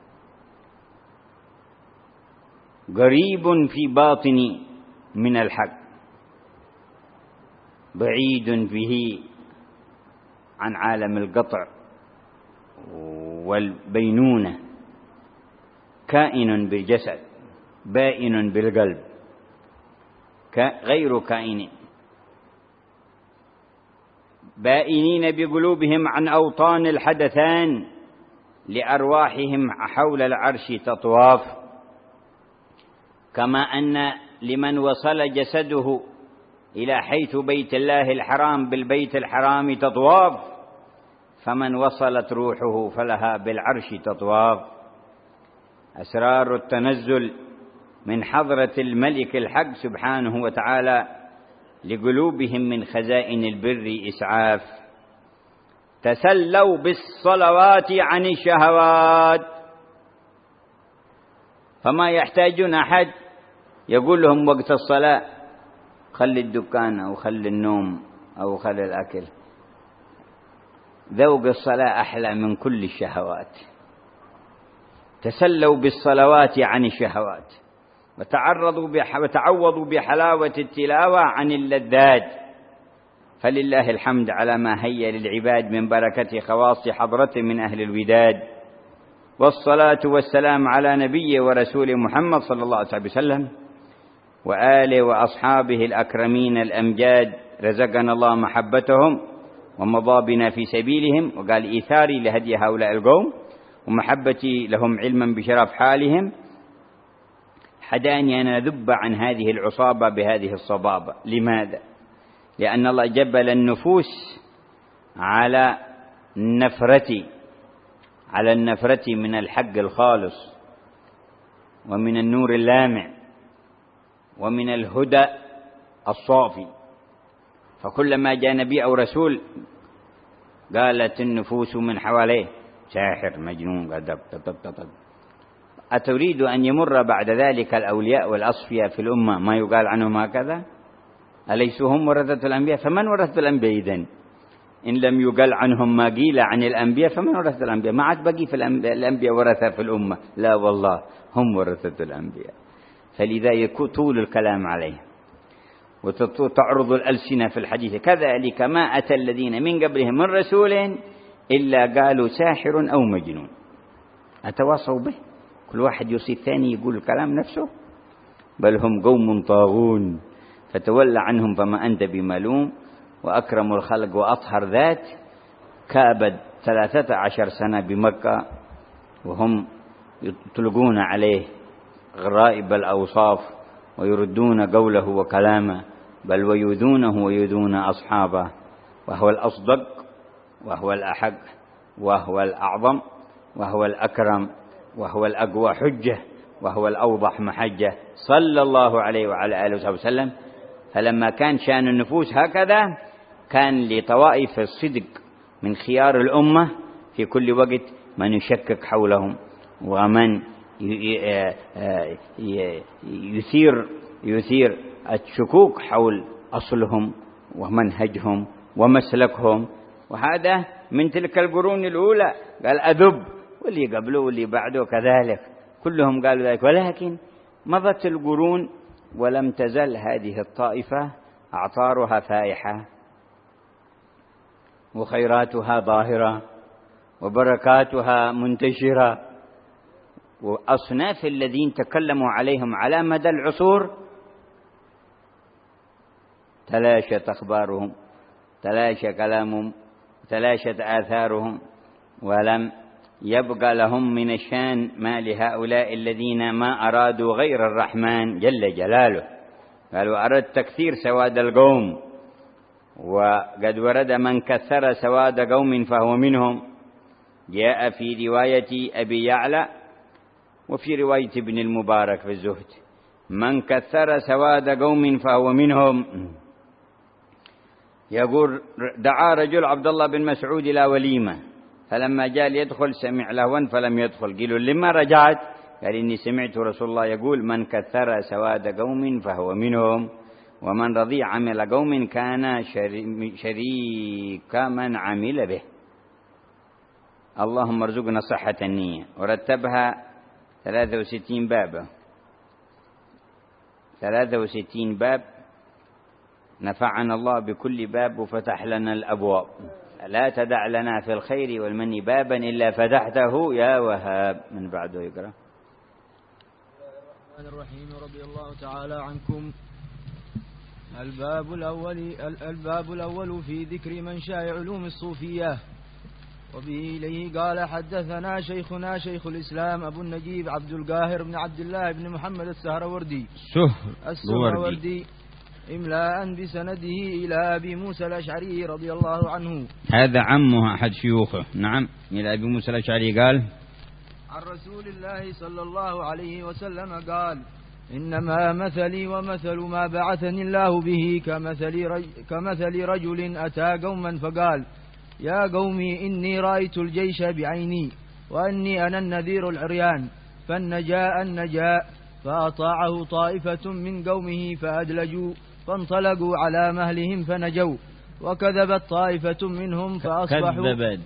قريب في باطني من الحق، بعيد به عن عالم القطع والبينونة، كائن بالجسد بائن بالقلب غير كائن، بائنين بقلوبهم عن أوطان الحدثان، لأرواحهم حول العرش تطواف، كما أن لمن وصل جسده إلى حيث بيت الله الحرام بالبيت الحرام تطواف، فمن وصلت روحه فلها بالعرش تطواف. أسرار التنزل من حضرة الملك الحق سبحانه وتعالى لقلوبهم من خزائن البر إسعاف. تسلوا بالصلوات عن الشهوات، فما يحتاجون أحد يقول لهم وقت الصلاة خلي الدكان أو خلي النوم أو خلي الأكل. ذوق الصلاة أحلى من كل الشهوات. تسلوا بالصلوات عن الشهوات، وتعرضوا بح... وتعوضوا بحلاوة التلاوة عن اللذات. فلله الحمد على ما هيا للعباد من بركة خواص حضرة من أهل الوداد، والصلاة والسلام على نبي ورسول محمد صلى الله عليه وسلم وآله وأصحابه الأكرمين الأمجاد، رزقنا الله محبتهم ومضى بنا في سبيلهم. وقال إيثاري لهدي هؤلاء القوم ومحبتي لهم علما بشرف حالهم حداني أن أذب عن هذه العصابة بهذه الصبابة. لماذا؟ لأن الله جبل النفوس على النفرة على النفرة من الحق الخالص ومن النور اللامع ومن الهدى الصافي. فكلما جاء نبي أو رسول قالت النفوس من حواليه ساحر مجنون قدب تطب. أتريد أن يمر بعد ذلك الأولياء والأصفياء في الأمة ما يقال عنهم هكذا؟ أليسوا هم ورثة الأنبياء؟ فمن ورثة الأنبياء إذن؟ إن لم يقال عنهم ما قيل عن الأنبياء فمن ورثة الأنبياء؟ ما عاد بقي في الأنبياء ورثة في الأمة، لا والله هم ورثة الأنبياء. فلذا يكون طول الكلام عليه وتعرض الألسنة في الحديث. كذلك ما أتى الذين من قبلهم من رسول إلا قالوا ساحر أو مجنون. أتواصوا به؟ كل واحد يوصي الثاني يقول الكلام نفسه؟ بل هم قوم طاغون فتولى عنهم فما أنت بملوم. وأكرم الخلق وأطهر ذات كابد ثلاثة عشر سنة بمكة وهم يطلقون عليه غرائب الأوصاف ويردون قوله وكلامه، بل ويؤذونه ويؤذون أصحابه، وهو الأصدق وهو الأحق وهو الأعظم وهو الأكرم وهو الأقوى حجة وهو الأوضح محجة صلى الله عليه وعلى آله وسلم. فلما كان شأن النفوس هكذا كان لطوائف الصدق من خيار الأمة في كل وقت من يشكك حولهم ومن يثير يثير الشكوك حول أصلهم ومنهجهم ومسلكهم. وهذا من تلك القرون الأولى؟ قال أذب، واللي قبله واللي بعده كذلك كلهم قالوا ذلك. ولكن مضت القرون ولم تزل هذه الطائفة أعطارها فائحة وخيراتها ظاهرة وبركاتها منتشرة، وأصناف الذين تكلموا عليهم على مدى العصور تلاشت أخبارهم، تلاشى كلامهم، تلاشت آثارهم، ولم يبقى لهم من الشان ما لهؤلاء الذين ما أرادوا غير الرحمن جل جلاله. قالوا أردت تكثير سواد القوم، وقد ورد من كثر سواد قوم فهو منهم. جاء في رواية أبي يعلى وفي رواية ابن المبارك في الزهد: من كثر سواد قوم فهو منهم. يقول دعا رجل عبد الله بن مسعود إلى وليمة، فلما جاء ليدخل سمع لهوا فلم يدخل. قالوا لما رجعت؟ قال إني سمعت رسول الله يقول من كثر سواد قوم فهو منهم، ومن رضي عمل قوم كان شريك من عمل به. اللهم ارزقنا صحة النية. ورتبها ثلاثة وستين باب، ثلاثة وستين باب، نفعنا الله بكل باب وفتح لنا الأبواب. لا تدع لنا في الخير والمن بابا إلا فتحته يا وهاب. من بعده يقرأ. الرحمن الرحيم. رضي الله تعالى عنكم. الباب الأول الباب الأول في ذكر منشأ علوم الصوفية. وبه إليه قال حدثنا شيخنا شيخ الإسلام أبو النجيب عبد القاهر بن عبد الله بن محمد السهروردي السهروردي إملاء بسنده إلى أبي موسى الأشعري رضي الله عنه. هذا عمه أحد شيوخه. نعم. إلى أبي موسى الأشعري قال عن رسول الله صلى الله عليه وسلم قال إنما مثلي ومثل ما بعثني الله به كمثل رجل, كمثل رجل أتى قوما فقال يا قومي إني رأيت الجيش بعيني وأني أنا النذير العريان فالنجاء النجاء فأطاعه طائفة من قومه فأدلجوا فانطلقوا على مهلهم فنجوا وكذبت طائفة منهم فأصبحوا كذبت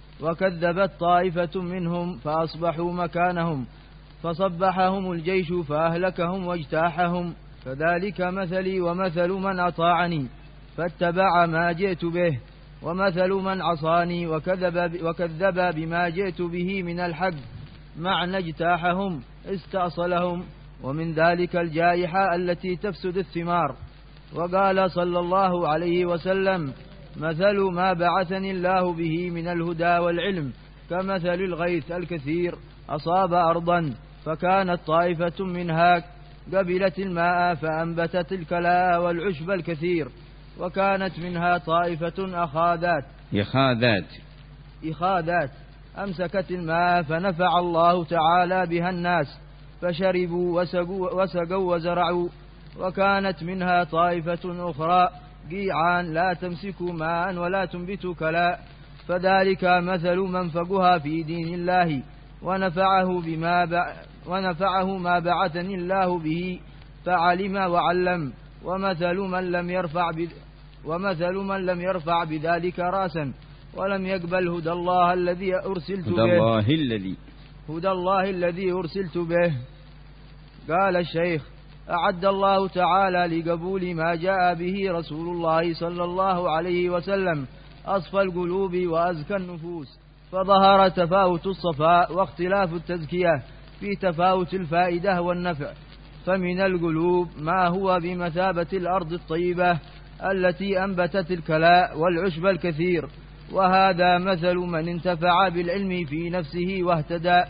وكذبت طائفة منهم فأصبحوا مكانهم فصبحهم الجيش فأهلكهم واجتاحهم. فذلك مثلي ومثل من أطاعني فاتبع ما جئت به، ومثل من عصاني وكذب, وكذب بما جئت به من الحق معنى اجتاحهم استأصلهم. ومن ذلك الجائحة التي تفسد الثمار. وقال صلى الله عليه وسلم مثل ما بعثني الله به من الهدى والعلم كمثل الغيث الكثير أصاب أرضا فكانت طائفة منها قبلت الماء فأنبتت الكلاء والعشب الكثير، وكانت منها طائفة أخاذات إخاذات إخاذات أمسكت الماء فنفع الله تعالى بها الناس فشربوا وسقوا, وسقوا وزرعوا. وكانت منها طائفة أخرى قيعان لا تمسك ماء ولا تنبت كلاء، فذلك مثل من فقها في دين الله ونفعه, بما بع ونفعه ما بعثني الله به فعلم وعلم. ومثل من لم يرفع ومثل من لم يرفع بذلك رأسا ولم يقبل هدى الله الذي أرسلت هدى به الله الذي هدى الله الذي أرسلت به. قال الشيخ أعد الله تعالى لقبول ما جاء به رسول الله صلى الله عليه وسلم أصفى القلوب وأزكى النفوس، فظهر تفاوت الصفاء واختلاف التزكية في تفاوت الفائدة والنفع. فمن القلوب ما هو بمثابة الأرض الطيبة التي أنبتت الكلاء والعشب الكثير، وهذا مثل من انتفع بالعلم في نفسه واهتدى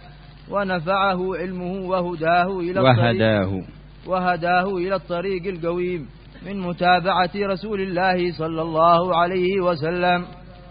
ونفعه علمه وهداه إلى وهداه وهداه إلى الطريق القويم من متابعة رسول الله صلى الله عليه وسلم.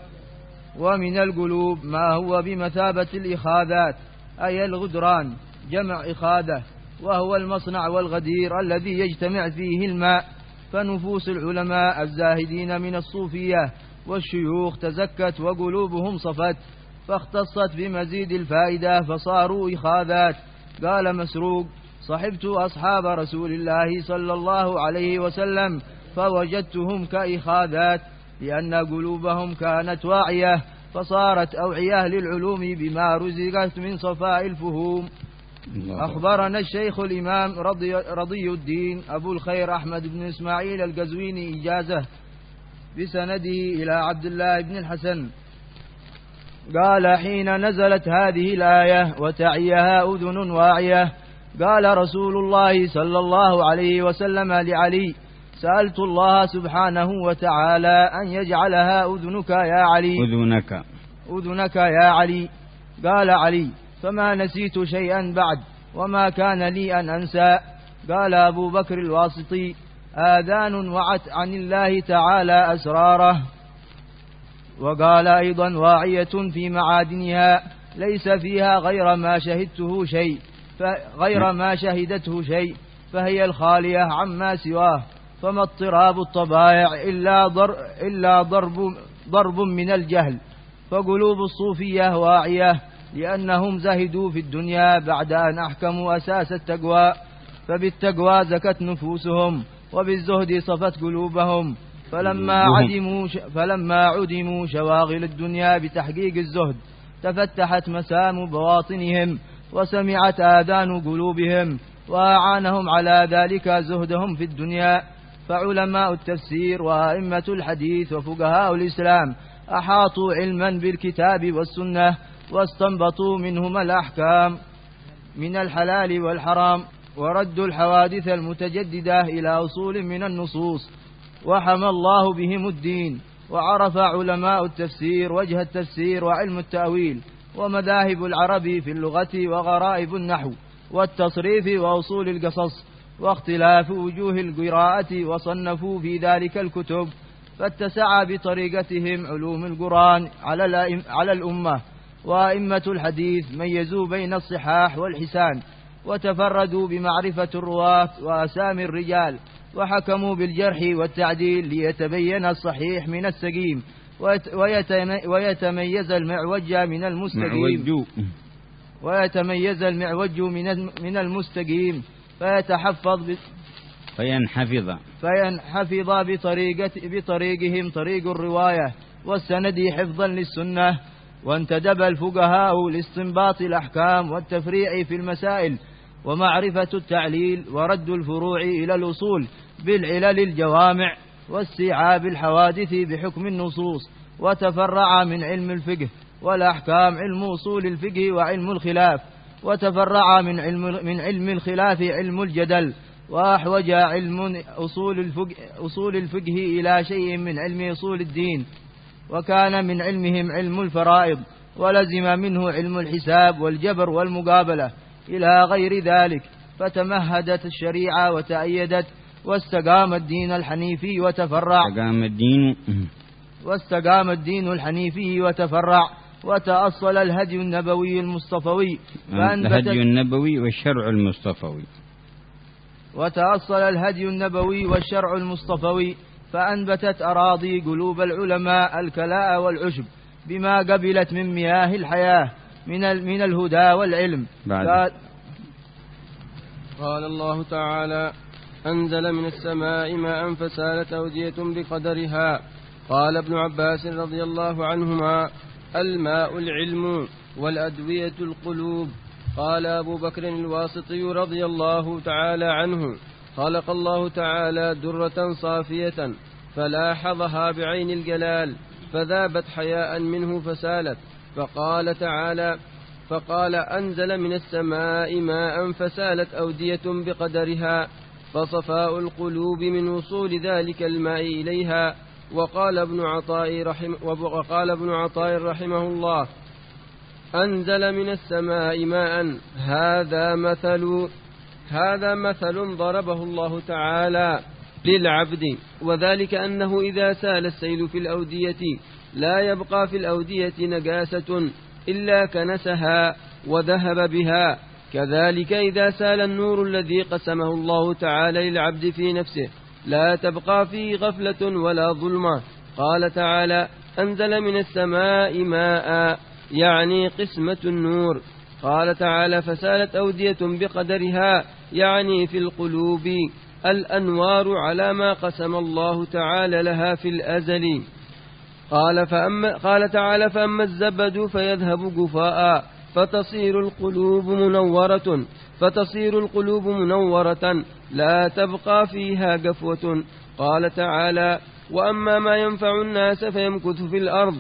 ومن القلوب ما هو بمثابة الإخاذات أي الغدران جمع إخاذة، وهو المصنع والغدير الذي يجتمع فيه الماء. فنفوس العلماء الزاهدين من الصوفية والشيوخ تزكت وقلوبهم صفت فاختصت بمزيد الفائدة فصاروا إخاذات. قال مسروق صحبت أصحاب رسول الله صلى الله عليه وسلم فوجدتهم كإخاذات، لأن قلوبهم كانت واعية فصارت أوعية للعلوم بما رزقت من صفاء الفهوم. أخبرنا الشيخ الإمام رضي, رضي الدين أبو الخير أحمد بن إسماعيل القزويني إجازة بسنده إلى عبد الله بن الحسن قال حين نزلت هذه الآية وتعيها أذن واعية قال رسول الله صلى الله عليه وسلم لعلي سألت الله سبحانه وتعالى أن يجعلها أذنك يا علي أذنك أذنك يا علي. قال علي فما نسيت شيئا بعد وما كان لي أن أنسى. قال أبو بكر الواسطي آذان وعت عن الله تعالى أسراره. وقال أيضا واعية في معادنها ليس فيها غير ما شهدته شيء غير ما شهدته شيء فهي الخالية عما سواه فما اضطراب الطبائع إلا, ضر إلا ضرب, ضرب من الجهل. فقلوب الصوفية واعية لأنهم زهدوا في الدنيا بعد أن أحكموا أساس التقوى فبالتقوى زكت نفوسهم وبالزهد صفت قلوبهم فلما عدموا, فلما عدموا شواغل الدنيا بتحقيق الزهد تفتحت مسام بواطنهم وسمعت آذان قلوبهم وأعانهم على ذلك زهدهم في الدنيا. فعلماء التفسير وأئمة الحديث وفقهاء الإسلام أحاطوا علما بالكتاب والسنة واستنبطوا منهما الأحكام من الحلال والحرام وردوا الحوادث المتجددة إلى أصول من النصوص وحمى الله بهم الدين. وعرف علماء التفسير وجه التفسير وعلم التأويل ومذاهب العرب في اللغة وغرائب النحو والتصريف وأصول القصص واختلاف وجوه القراءة وصنفوا في ذلك الكتب فاتسع بطريقتهم علوم القرآن على الأمة. وأئمة الحديث ميزوا بين الصحاح والحسان وتفردوا بمعرفة الرواة وأسامي الرجال وحكموا بالجرح والتعديل ليتبين الصحيح من السقيم ويتميز المعوج من المستقيم ويتميز المعوج من المستقيم فيتحفظ فينحفظ فينحفظ بطريقة بطريقهم طريق الرواية والسند حفظا للسنة. وانتدب الفقهاء لاستنباط الأحكام والتفريع في المسائل ومعرفة التعليل ورد الفروع إلى الأصول بالعلل الجوامع واستيعاب الحوادث بحكم النصوص. وتفرع من علم الفقه والأحكام علم أصول الفقه وعلم الخلاف وتفرع من علم, من علم الخلاف علم الجدل. وأحوج علم أصول الفقه, أصول الفقه إلى شيء من علم أصول الدين وكان من علمهم علم الفرائض ولزم منه علم الحساب والجبر والمقابلة إلى غير ذلك فتمهدت الشريعة وتأيدت واستقام الدين الحنيفي وتفرع استقام الدين واستقام الدين الحنيفي وتفرع وتأصل الهدي النبوي المصطفوي الهدي النبوي والشرع المصطفوي وتأصل الهدي النبوي والشرع المصطفوي فأنبتت أراضي قلوب العلماء الكلاء والعشب بما قبلت من مياه الحياة من من الهدى والعلم. قال, قال الله تعالى أنزل من السماء ماء فسالت أودية بقدرها. قال ابن عباس رضي الله عنهما الماء العلم والأدوية القلوب. قال أبو بكر الواسطي رضي الله تعالى عنه خلق الله تعالى درة صافية فلاحظها بعين الجلال فذابت حياء منه فسالت. فقال تعالى فقال أنزل من السماء ماء فسالت أودية بقدرها فصفاء القلوب من وصول ذلك الماء إليها. وقال ابن عطاء رحمه, وقال ابن عطاء رحمه الله أنزل من السماء ماء هذا مثل هذا مثل ضربه الله تعالى للعبد وذلك أنه إذا سال السيل في الأودية لا يبقى في الأودية نجاسة إلا كنسها وذهب بها. كذلك إذا سال النور الذي قسمه الله تعالى للعبد في نفسه لا تبقى فيه غفلة ولا ظلمة. قال تعالى أنزل من السماء ماء يعني قسمة النور. قال تعالى فسالت أودية بقدرها يعني في القلوب الأنوار على ما قسم الله تعالى لها في الأزل. قال فأما قال تعالى فأما الزبد فيذهب جفاء فتصير القلوب منورة فتصير القلوب منورة لا تبقى فيها قفوة. قال تعالى وأما ما ينفع الناس فيمكث في الأرض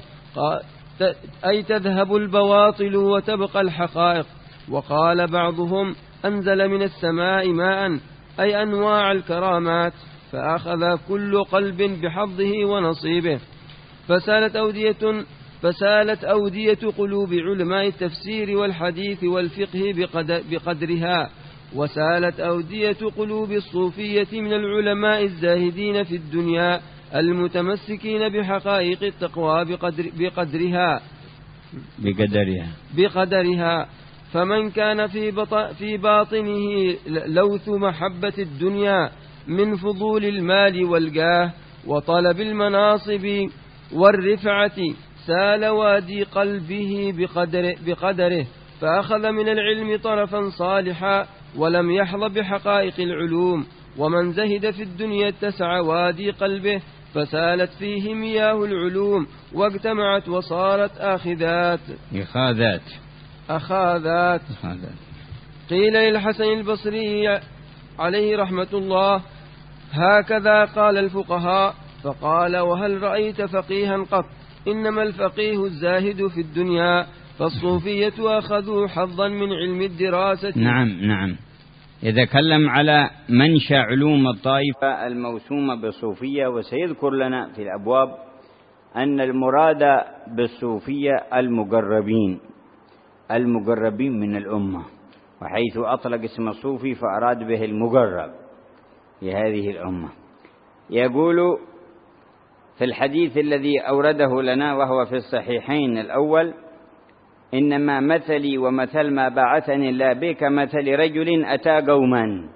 أي تذهب البواطل وتبقى الحقائق. وقال بعضهم أنزل من السماء ماء أي أنواع الكرامات فأخذ كل قلب بحظه ونصيبه. فسالت أودية فسالت أودية قلوب علماء التفسير والحديث والفقه بقدرها، وسالت أودية قلوب الصوفية من العلماء الزاهدين في الدنيا المتمسكين بحقائق التقوى بقدر بقدرها بقدرها بقدرها. فمن كان في في باطنه لوث محبة الدنيا من فضول المال والجاه وطلب المناصب والرفعة سال وادي قلبه بقدر بقدره فأخذ من العلم طرفا صالحا ولم يحظ بحقائق العلوم. ومن زهد في الدنيا اتسع وادي قلبه فسالت فيه مياه العلوم واجتمعت وصارت آخذات إخاذات أخاذات. قيل للحسن البصري عليه رحمة الله هكذا قال الفقهاء، فقال وهل رأيت فقيها قط؟ إنما الفقيه الزاهد في الدنيا، فالصوفية أخذوا حظا من علم الدراسة. نعم نعم. يتكلم على منشأ علوم الطائفة الموسومة بالصوفية، وسيذكر لنا في الأبواب أن المراد بالصوفية المقربين المقربين من الأمة، وحيث أطلق اسم الصوفي فأراد به المقرب لهذه الأمة. يقول في الحديث الذي أورده لنا وهو في الصحيحين الأول إنما مثلي ومثل ما بعثني الله به كمثل رجل أتى قوما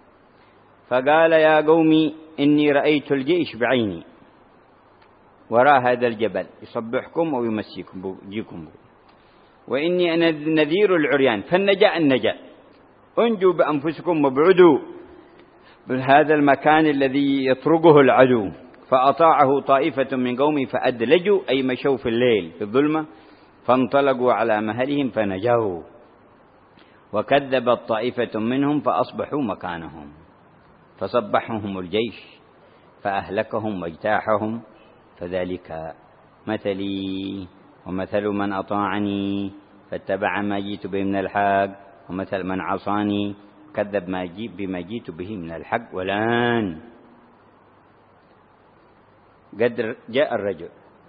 فقال يا قومي إني رأيت الجيش بعيني وراء هذا الجبل يصبحكم أو يمسيكم يجيكم، وإني أنا نذير العريان فالنجا النجا انجوا بأنفسكم وابعدوا بهذا المكان الذي يطرقه العدو. فأطاعه طائفة من قومي فأدلجوا أي مشوا في الليل في الظلمة فانطلقوا على مهلهم فنجوا، وكذبت طائفة منهم فأصبحوا مكانهم فصبحهم الجيش فأهلكهم واجتاحهم. فذلك مثلي ومثل من أطاعني فاتبع ما جئت به من الحق، ومثل من عصاني كذب ما جئت بما جئت به من الحق. والآن قد جاء الرجل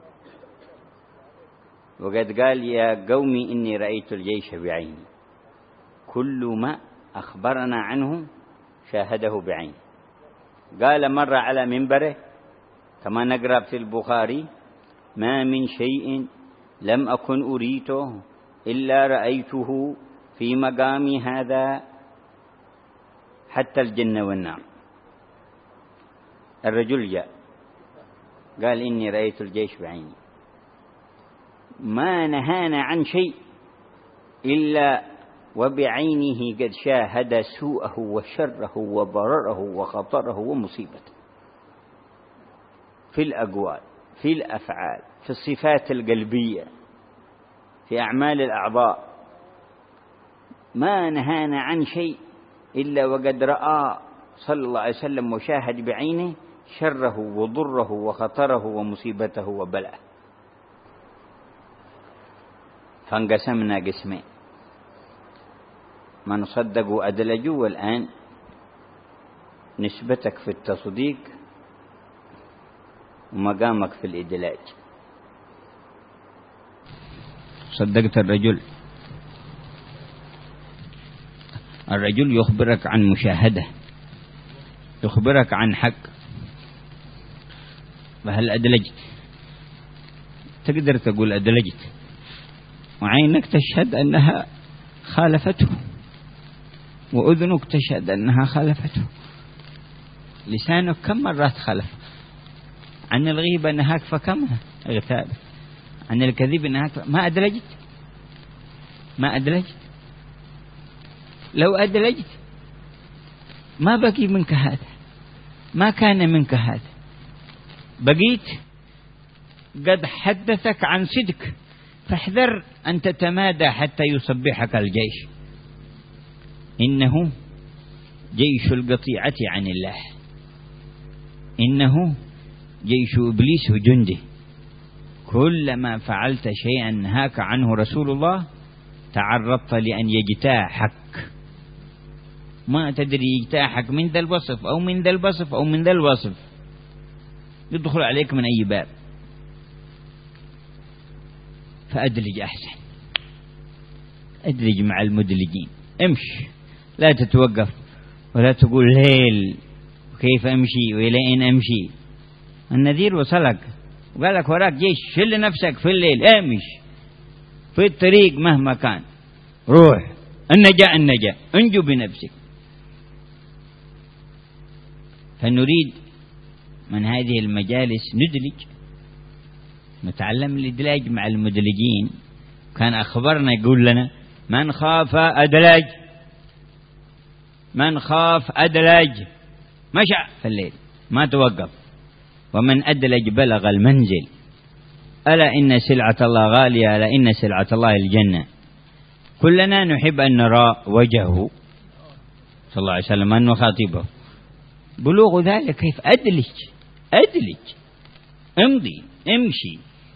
وقد قال يا قومي إني رأيت الجيش بعيني، كل ما أخبرنا عنه شاهده بعينه. قال مرة على منبره كما نقرأ في البخاري ما من شيء لم أكن أريته إلا رأيته في مقامي هذا حتى الجنة والنار. الرجل جاء قال إني رأيت الجيش بعيني، ما نهانا عن شيء إلا وبعينه قد شاهد سوءه وشره وضرره وخطره ومصيبته في الأقوال في الأفعال في الصفات القلبية في أعمال الأعضاء. ما نهانا عن شيء إلا وقد رأى صلى الله عليه وسلم وشاهد بعينه شره وضره وخطره ومصيبته وبلاه. فانقسمنا قسمين، من صدقوا أدلجوا، والآن نسبتك في التصديق ومقامك في الإدلاج. صدقت الرجل، الرجل يخبرك عن مشاهدة، يخبرك عن حق، فهل أدلجت؟ تقدر تقول أدلجت وعينك تشهد أنها خالفته، وأذنك تشهد أنها خالفته، لسانك كم مرات خالف. عن الغيبة نهاك فكم اغتاب، عن الكذب نهاك فكم. ما أدلجت ما أدلجت لو أدلجت ما بقي منك هذا، ما كان منك هذا، بقيت قد حدثك عن صدق، فاحذر أن تتمادى حتى يصبحك الجيش. إنه جيش القطيعة عن الله، إنه جيش إبليس وجنده. كلما فعلت شيئا نهاك عنه رسول الله تعرضت لأن يجتاحك، ما تدري يجتاحك من ذا الوصف أو من ذا الوصف أو من ذا الوصف، يدخل عليك من أي باب. فأدلج أحسن، أدلج مع المدلجين، امشي، لا تتوقف ولا تقول ليل كيف أمشي وإلى أمشي. النذير وصلك وقال لك وراك جيش، شل نفسك في الليل، امشي في الطريق مهما كان، روح، النجاة النجاة، انجو بنفسك. فنريد من هذه المجالس ندلج، نتعلم الإدلاج مع المدلجين. كان أخبرنا يقول لنا من خاف أدلج، من خاف أدلج، مشى في الليل ما توقف، ومن أدلج بلغ المنزل. ألا إن سلعة الله غالية، ألا إن سلعة الله الجنة. كلنا نحب أن نرى وجهه صلى الله عليه وسلم، أن نخاطبه. بلوغ ذلك كيف؟ أدلج أدلج، امضي امشي.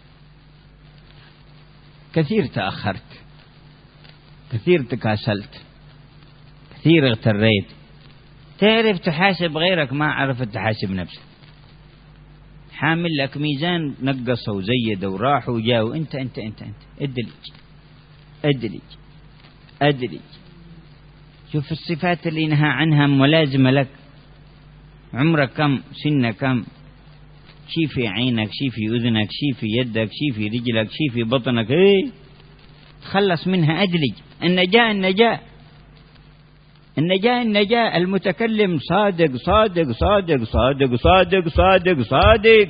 كثير تأخرت، كثير تكاسلت، كثير اغتريت. تعرف تحاسب غيرك، ما عرفت تحاسب نفسك. حامل لك ميزان نقصه وزيده وراح وجاء، وانت انت انت انت ادلج ادلج ادلج. شوف الصفات اللي نهى عنها ملازمة لك. عمرك كم؟ سنة كم؟ شي في عينك، شي في أذنك، شي في يدك، شي في رجلك، شي في بطنك، ايه تخلص منها. أدلج. النجاة النجاة النجاة النجاة. المتكلم صادق صادق صادق صادق صادق صادق صادق،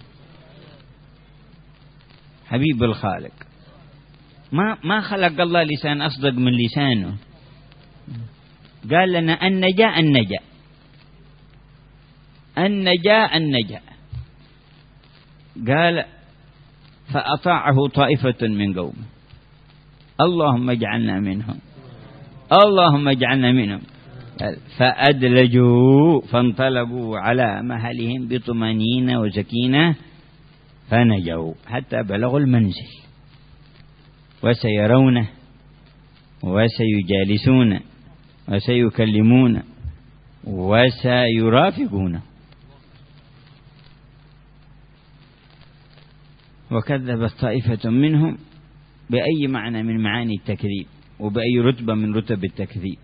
حبيب الخالق. ما ما خلق الله لسان أصدق من لسانه. قال لنا النجاة النجاة النجاة النجاة. قال فأطاعه طائفة من قومه، اللهم اجعلنا منهم، اللهم اجعلنا منهم. فأدلجوا فانطلقوا على مهلهم بطمأنينة وسكينة فنجوا حتى بلغوا المنزل، وسيرونه وسيجالسون وسيكلمون وسيرافقون. وكذبت طائفة منهم بأي معنى من معاني التكذيب، وبأي رتبة من رتب التكذيب.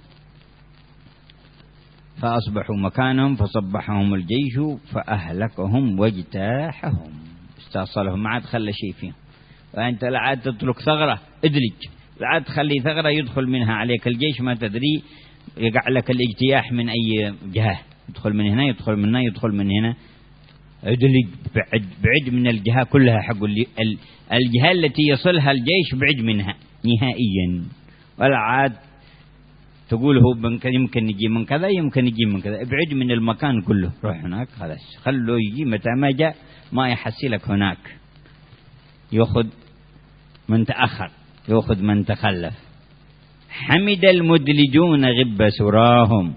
فأصبحوا مكانهم فصبحهم الجيش فأهلكهم واجتاحهم، استأصلهم، ما عاد خلى شيء فيهم. وأنت لا عاد تترك ثغرة، ادلج، لا عاد تخلي ثغرة يدخل منها عليك الجيش، ما تدري يقع لك الاجتياح من أي جهة، يدخل من هنا يدخل من هنا يدخل من هنا. ادلج، بعد بعد من الجهة كلها، حق الجهة التي يصلها الجيش بعد منها نهائيا. ولا عاد تقول هو يمكن يجي من كذا يمكن يجي من كذا، ابعد من المكان كله، روح هناك خلاص، خلوا يجي متى ما جاء ما يحصلك هناك. يأخذ من تأخر، يأخذ من تخلف. حمد المدلجون غب سراهم،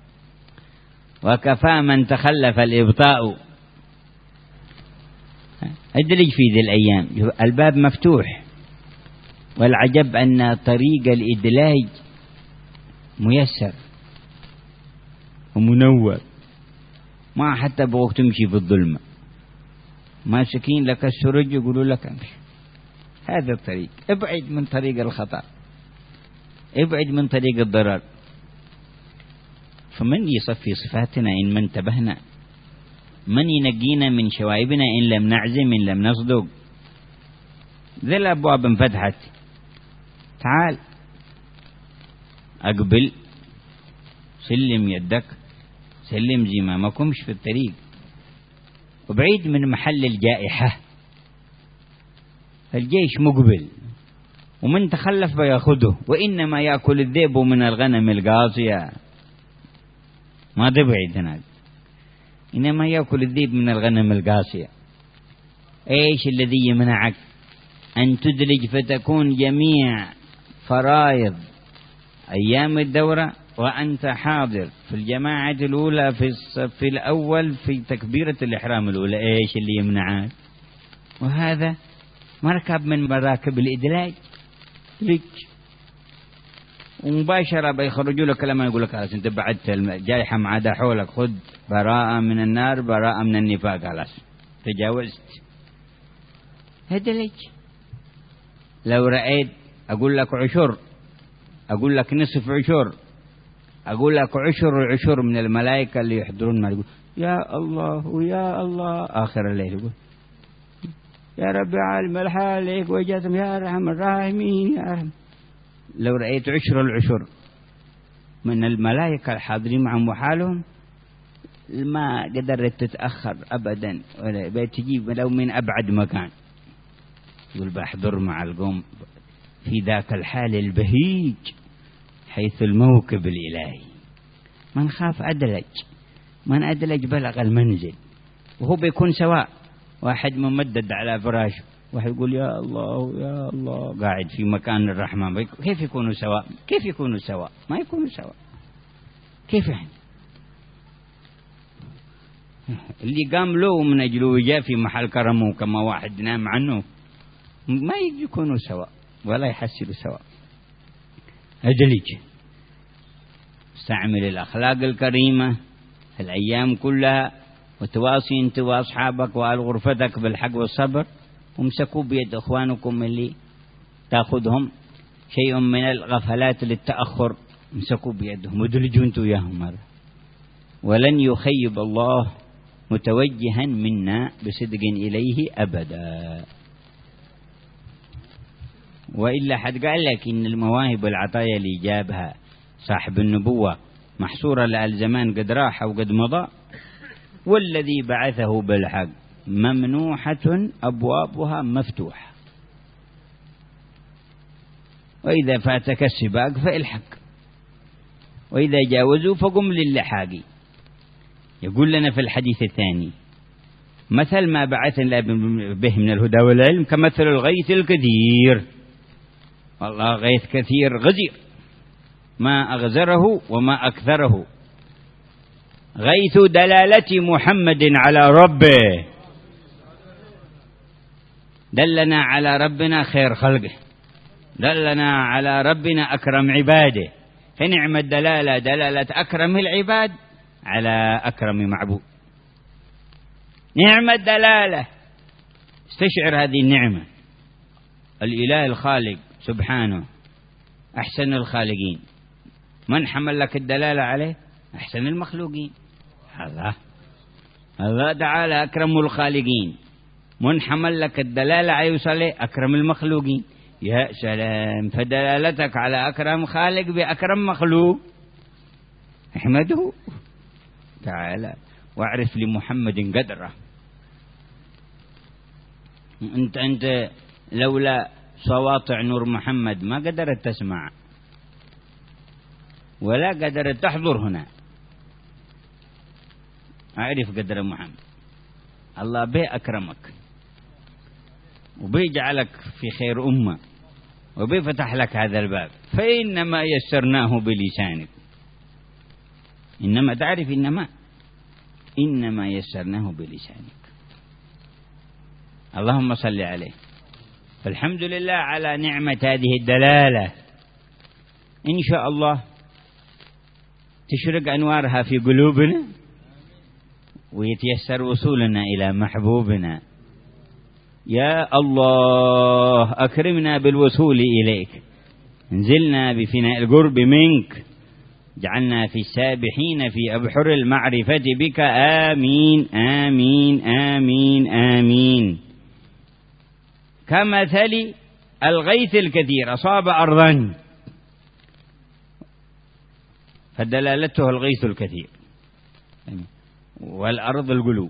وكفى من تخلف الإبطاء. ادلج في ذي الأيام، الباب مفتوح. والعجب أن طريق الإدلاج ميسر ومنور، ما حتى بغوك تمشي في الظلمة، ماسكين لك السرج يقولوا لك امشي. هذا الطريق، ابعد من طريق الخطأ، ابعد من طريق الضرر. فمن يصفي صفاتنا إن ما انتبهنا؟ من ينقينا من شوائبنا إن لم نعزم، إن لم نصدق؟ ذي الأبواب انفتحت، تعال أقبل، سلم يدك، سلم زمامك، امش في الطريق، وبعيد من محل الجائحة. الجيش مقبل، ومن تخلف بياخده، وإنما يأكل الذئب من الغنم القاصية. ما تبعد هناك، إنما يأكل الذئب من الغنم القاصية. إيش الذي يمنعك أن تدرج فتكون جميع فرائض أيام الدورة وأنت حاضر في الجماعة الأولى في الصف الأول في تكبيرة الإحرام الأولى؟ إيش اللي يمنعك؟ وهذا مركب من مراكب الإدلاج لك، ومباشرة بيخرجوا لك لما يقول لك خلاص أنت بعدت الجائحة معادة حولك، خذ براءة من النار براءة من النفاق، خلاص تجاوزت. هدلج. لو رأيت أقول لك عشر، أقول لك نصف عشر، أقول لك عشر عشر من الملائكة اللي يحضرون ما يقول يا الله ويا الله آخر الليل يقول يا رب عالم الحال وجاتم يا أرحم الراحمين يا أرحم. لو رأيت عشر العشر من الملائكة الحاضرين معهم وحالهم ما قدرت تتأخر أبدا، ولا بتجيب لو من أبعد مكان يقول بحضر مع القوم في ذاك الحال البهيج حيث الموكب الإلهي. من خاف أدلج، من أدلج بلغ المنزل. وهو بيكون سواء، واحد ممدد على فراشه، واحد يقول يا الله يا الله قاعد في مكان الرحمن، كيف يكونوا سواء؟ كيف يكونوا سواء؟ ما يكونوا سواء. كيف يعني؟ اللي قام له من أجله وجاء في محل كرمه كما واحد نام عنه ما يكونوا سواء ولا يحسبوا سواء. أدلج. استعمل الأخلاق الكريمة في الأيام كلها، وتواصي أنت وأصحابك وآل غرفتك بالحق والصبر، وامسكوا بيد إخوانكم اللي تأخذهم شيء من الغفلات للتأخر، امسكوا بيدهم ودلجوا أنتوا وياهم هذا. ولن يخيب الله متوجها منا بصدق إليه أبدا. وإلا حد قال لك إن المواهب والعطايا اللي جابها صاحب النبوة محصورة للزمان قد راح وقد مضى، والذي بعثه بالحق ممنوحة أبوابها مفتوحة، وإذا فاتك السباق فالحق، وإذا جاوزوا فقم للحاق. يقول لنا في الحديث الثاني مثل ما بعثنا به من الهدى والعلم كمثل الغيث الكثير. والله غيث كثير غزير ما أغزره وما أكثره. غيث دلالة محمد على ربه، دلنا على ربنا خير خلقه، دلنا على ربنا أكرم عباده. فنعم الدلالة دلالة أكرم العباد على أكرم معبود. نعم الدلالة، استشعر هذه النعمة. الإله الخالق سبحانه أحسن الخالقين، من حمل لك الدلالة عليه؟ أحسن المخلوقين. هذا الله تعالى أكرم الخالقين، من حمل لك الدلالة عليه أكرم المخلوقين. يا سلام، فدلالتك على أكرم خالق بأكرم مخلوق، احمده تعالى واعرف لمحمد قدره. أنت أنت لولا سواطع نور محمد ما قدرت تسمع ولا قدرت تحضر هنا. أعرف قدر محمد، الله بي أكرمك وبيجعلك في خير أمة وبيفتح لك هذا الباب، فإنما يسرناه بلسانك. إنما تعرف إنما إنما يسرناه بلسانك. اللهم صل عليه. فالحمد لله على نعمة هذه الدلالة، إن شاء الله تشرق أنوارها في قلوبنا ويتيسر وصولنا إلى محبوبنا. يا الله أكرمنا بالوصول إليك، انزلنا بفناء القرب منك، جعلنا في السابحين في أبحر المعرفة بك. آمين آمين آمين آمين. كمثل الغيث الكثير أصاب أرضا، فدلالته الغيث الكثير، والأرض القلوب،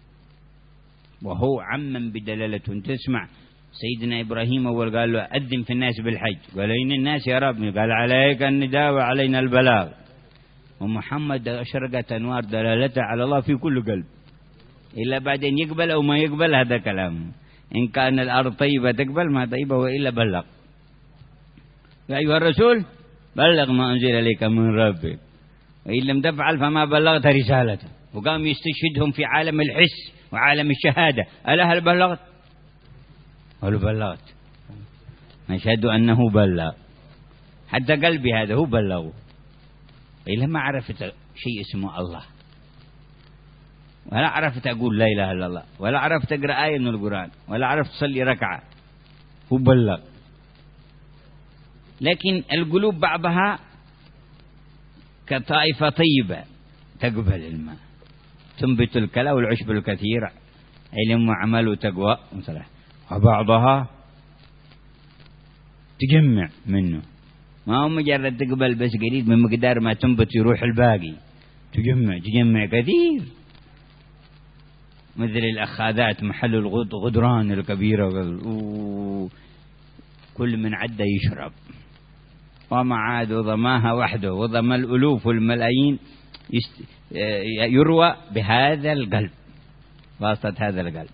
وهو عمم بدلالته. تسمع سيدنا إبراهيم أول قال له أذن في الناس بالحج، قال أين الناس يا رب؟ قال عليك النداء وعلينا البلاغ. ومحمد أشرقت أنوار دلالته على الله في كل قلب، إلا بعدين يقبل أو ما يقبل هذا كلام. إن كان الأرض طيبة تقبل، ما طيبة وإلا بلغ. يا أيها الرسول بلغ ما أنزل إليك من ربك وإن لم تفعل فما بلغت رسالته. وقام يستشهدهم في عالم الحس وعالم الشهادة. ألا هل بلغت؟ قالوا بلغت، نشهد أنه بلغ، حتى قلبي هذا هو بلغه. إلا ما عرفت شيء اسمه الله، ولا عرفت أقول لا إله إلا الله، ولا عرفت أقرأ آية من القرآن، ولا عرفت تصلي ركعة، هو بلغ. لكن القلوب بعضها كطائفة طيبة تقبل الماء، تنبت الكلى والعشب الكثير، علم وعمل وتقوى وصلاح. وبعضها تجمع منه، ما هو مجرد تقبل بس قليل، من مقدار ما تنبت يروح الباقي. تجمع تجمع كثير، مثل الأخاذات محل الغدران الكبيرة، كل من عدى يشرب، وما عاد وضماها وحده وضم الألوف والملايين، يروى بهذا القلب، واسطة هذا القلب.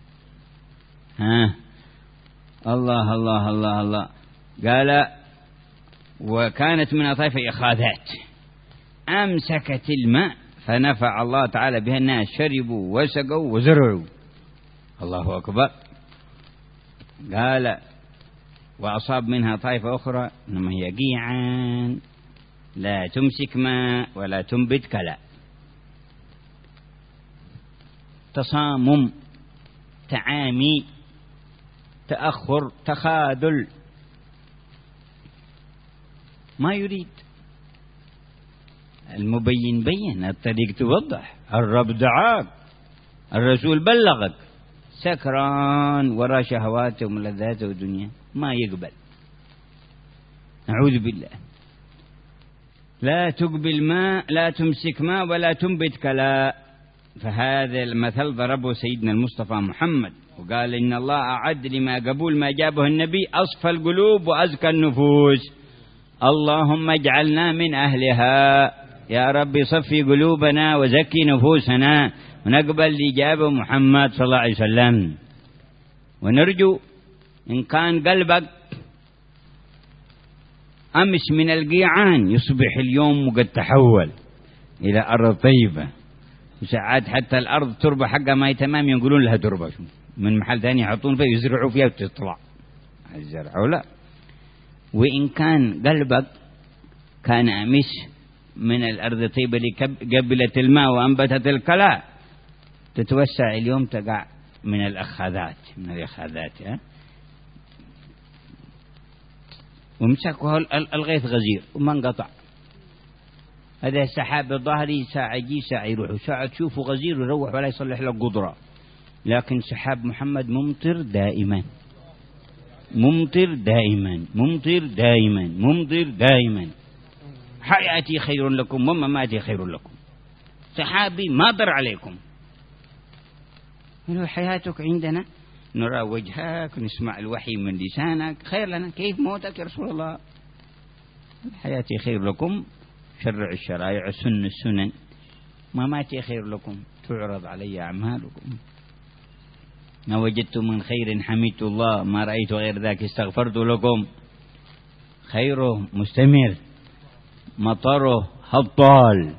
ها الله الله الله الله. قال وكانت من طائفة إخاذات أمسكت الماء فنفع الله تعالى بها الناس، شربوا وسقوا وزرعوا. الله أكبر. قال وأصاب منها طائفة أخرى إنما هي قيعان لا تمسك ماء ولا تنبت كلا. تصامم، تعامي، تأخر، تخاذل، ما يريد. المبين بين، الطريق توضح، الرب دعاك، الرسول بلغك، سكران وراء شهواته وملذاته والدنيا ما يقبل. نعوذ بالله. لا تقبل ماء، لا تمسك ماء ولا تنبت كلا. فهذا المثل ضربه سيدنا المصطفى محمد، وقال إن الله أعد لما قبول ما جابه النبي أصفى القلوب وأزكى النفوس. اللهم اجعلنا من أهلها يا رب، صفي قلوبنا وزكي نفوسنا ونقبل إجابة محمد صلى الله عليه وسلم. ونرجو إن كان قلبك أمس من القيعان يصبح اليوم وقد تحول إلى أرض طيبة. وساعات حتى الأرض تربة حقها ما تمام ينقلون لها تربة من محل ثاني يحطون فيها يزرعوا فيها وتطلع الزرع ولا. وإن كان قلبك كان أمس من الأرض طيبة لقبلت الماء وأنبتت الكلى، تتوسع اليوم تقع من الأخاذات من الأخاذات ها؟ ومسكوا الغيث غزير وما انقطع. هذا السحاب الظهري ساعة يجي ساعة يروح، ساعة تشوفه غزير ويروح ولا يصلح له قدرة. لكن سحاب محمد ممطر دائما، ممطر دائما، ممطر دائما، ممطر دائما. حياتي خير لكم ومماتي خير لكم. سحابي ما ضر عليكم. من حياتك عندنا نرى وجهك ونسمع الوحي من لسانك، خير لنا. كيف موتك يا رسول الله؟ حياتي خير لكم، شرع الشرائع، سن السنن. مماتي خير لكم، تعرض علي أعمالكم. ما وجدت من خير حمدت الله، ما رأيت غير ذاك استغفرت لكم. خيره مستمر، مطره هطال.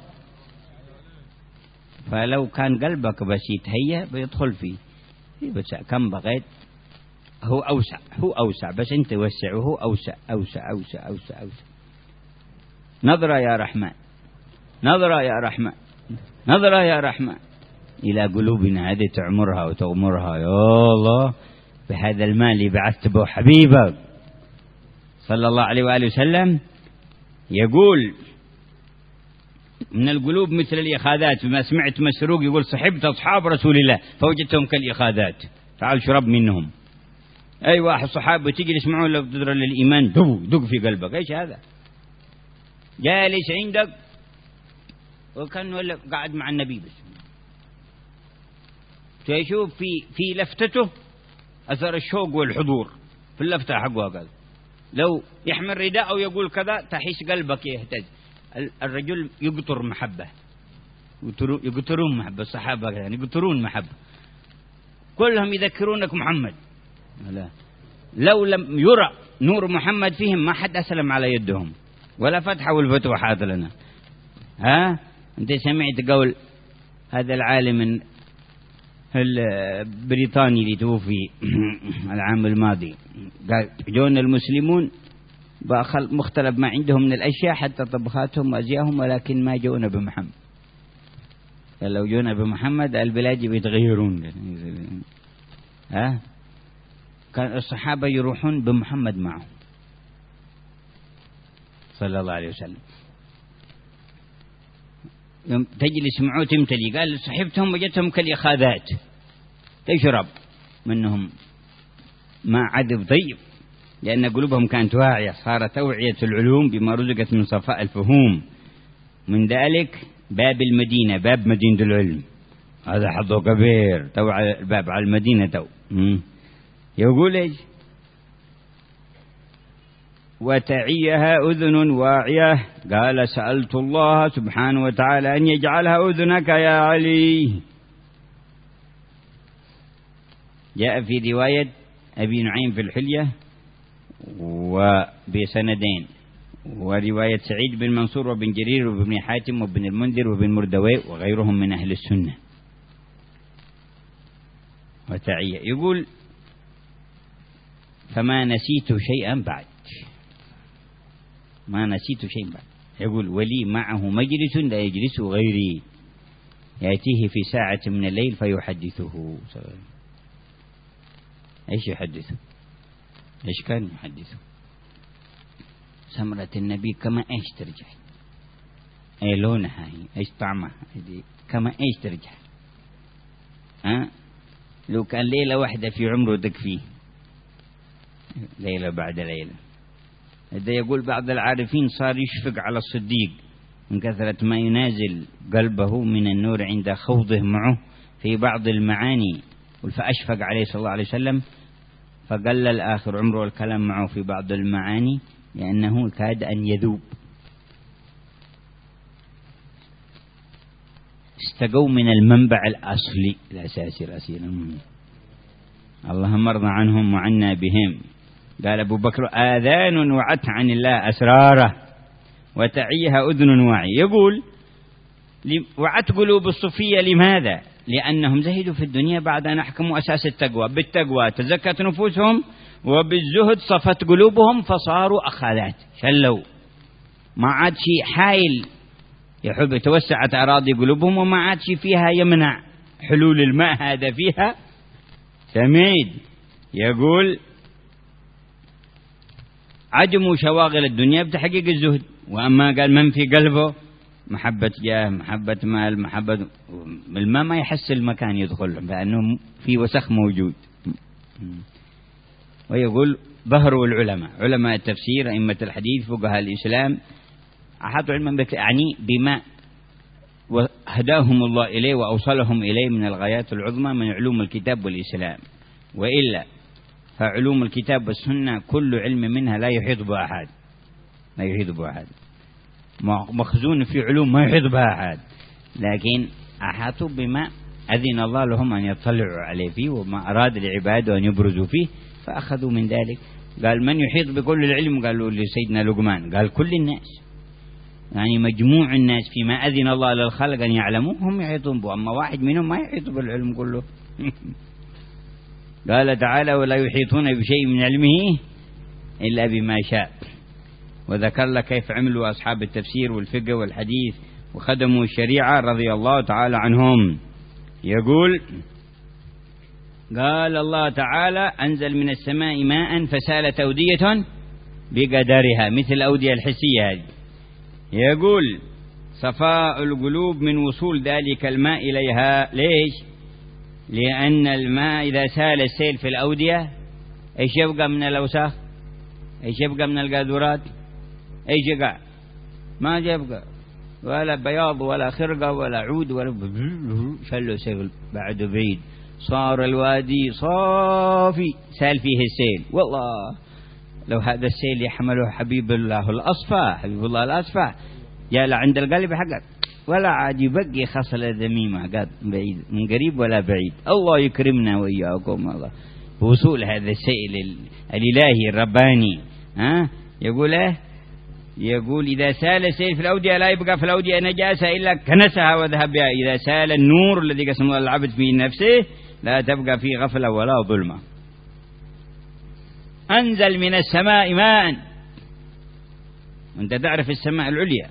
فلو كان قلبك بس يتهيأ بيدخل فيه بس كم بغيت. هو أوسع، هو أوسع، بس أنت وسع وهو أوسع أوسع أوسع أوسع أوسع. نظرة يا رحمن، نظرة يا رحمن، نظرة يا رحمن إلى قلوبنا هذه تعمرها وتغمرها. يا الله بهذا المال اللي بعثت به حبيبك صلى الله عليه وآله وسلم. يقول من القلوب مثل الإخاذات. بما سمعت مسروق يقول صحبت أصحاب رسول الله فوجدتهم كالإخاذات، تعال شرب منهم. أي واحد صحابه تيجي يسمعون لو تدرى للإيمان دق دق في قلبك. إيش هذا؟ جالس عندك وكان ولا قاعد مع النبي بس تشوف في في لفتته أثر الشوق والحضور في اللفتة حقه. قال لو يحمل رداء أو يقول كذا تحس قلبك يهتز. الرجل يقطر محبة يقترون محبة الصحابة، يعني يقترون محبة، كلهم يذكرونك محمد. لا، لو لم يرى نور محمد فيهم ما حد أسلم على يدهم ولا فتحوا الفتوحات لنا. ها أنت سمعت قول هذا العالم البريطاني اللي توفي العام الماضي، قال جون المسلمون مختلف ما عندهم من الأشياء حتى طبخاتهم وأزياهم، ولكن ما جونا بمحمد. لو جونا بمحمد البلاد بيتغيرون. ها كان الصحابة يروحون بمحمد معهم صلى الله عليه وسلم. يوم تجلس معه تمتلي، قال صحبتهم وجدتهم كالإخاذات تشرب منهم ماء عذب طيب، لأن قلوبهم كانت واعية، صارت توعية العلوم بما رزقت من صفاء الفهوم. من ذلك باب المدينة، باب مدينة العلم، هذا حظه كبير، تو الباب على المدينة تو. يقول ايش؟ وتعيها أذن واعية، قال سألت الله سبحانه وتعالى أن يجعلها أذنك يا علي. جاء في رواية أبي نعيم في الحلية وبسندين، ورواية سعيد بن منصور وبن جرير وبن حاتم وبن المنذر وبن مردوي وغيرهم من أهل السنة. وتعية يقول فما نسيت شيئا بعد، ما نسيت شيئا بعد. يقول ولي معه مجلس لا يجلسه غيري، يأتيه في ساعة من الليل فيحدثه. ايش يحدثه؟ ايش كان يحدثه؟ سمرة النبي كما ايش ترجع، اي لونها، ايش طعمها، كما ايش ترجع. ها لو كان ليلة واحدة في عمره تكفيه، ليلة بعد ليلة. هذا يقول بعض العارفين صار يشفق على الصديق من كثرة ما ينازل قلبه من النور عند خوضه معه في بعض المعاني، فأشفق عليه صلى الله عليه وسلم فقلل آخر عمره الكلام معه في بعض المعاني لأنه كاد أن يذوب. استقوا من المنبع الأصلي الأساسي الأصيل. اللهم ارضى عنهم وعنا بهم. قال أبو بكر آذان وعت عن الله أسراره وتعيها أذن واعي. يقول وعت قلوب الصوفية لماذا؟ لأنهم زهدوا في الدنيا بعد أن أحكموا أساس التقوى. بالتقوى تزكت نفوسهم وبالزهد صفت قلوبهم فصاروا أخاذات، شلوا، ما عاد شيء حايل يحب توسعت أراضي قلوبهم وما عاد شيء فيها يمنع حلول الماء هذا فيها تميد. يقول عجموا شواغل الدنيا بتحقيق الزهد. وأما قال من في قلبه محبة جاه، محبة مال، محبة الماء ما يحس المكان يدخل لأنه في وسخ موجود. ويقول ظهروا العلماء، علماء التفسير، أئمة الحديث، فقهاء الإسلام، أحاطوا علما بك يعني بما وهداهم الله إليه وأوصلهم إليه من الغايات العظمى من علوم الكتاب والإسلام. وإلا فعلوم الكتاب والسنة كل علم منها لا يحيط بها أحد، لا يحيط بها أحد، مخزون في علوم ما يحيط بها أحد، لكن أحاطوا بما أذن الله لهم أن يطلعوا عليه فيه وما أراد العباد أن يبرزوا فيه فأخذوا من ذلك. قال من يحيط بكل العلم؟ قالوا لسيدنا لقمان، قال كل الناس، يعني مجموع الناس فيما أذن الله للخلق أن يعلموه هم يحيطون به، أما واحد منهم ما يحيط بالعلم كله. قال تعالى ولا يحيطون بشيء من علمه إلا بما شاء. وذكر لك كيف عملوا أصحاب التفسير والفقه والحديث وخدموا الشريعة رضي الله تعالى عنهم. يقول قال الله تعالى أنزل من السماء ماء فسالت أودية بقدرها، مثل الأودية الحسية هذه. يقول صفاء القلوب من وصول ذلك الماء إليها. ليش؟ لأن الماء إذا سال السيل في الأودية إيش يبقى من الأوساخ؟ إيش يبقى من القاذورات؟ إيش يقع؟ ما يبقى ولا بياض ولا خرقة ولا عود ولا شلوا سيل بعد بعيد، صار الوادي صافي سال فيه السيل. والله لو هذا السيل يحمله حبيب الله الأصفى، حبيب الله الأصفى جاء عند القلب حقك ولا عاد يبقي خصلة ذميمة قد بعيد من قريب ولا بعيد. الله يكرمنا وإياكم الله بوصول هذا الشيء الإلهي الرباني. ها يقول إيه؟ يقول إذا سال السيل في الأودية لا يبقى في الأودية نجاسة إلا كنسها وذهب بها. إذا سال النور الذي قسم الله العبد في نفسه لا تبقى فيه غفلة ولا ظلمة. أنزل من السماء ماء، وأنت تعرف السماء العليا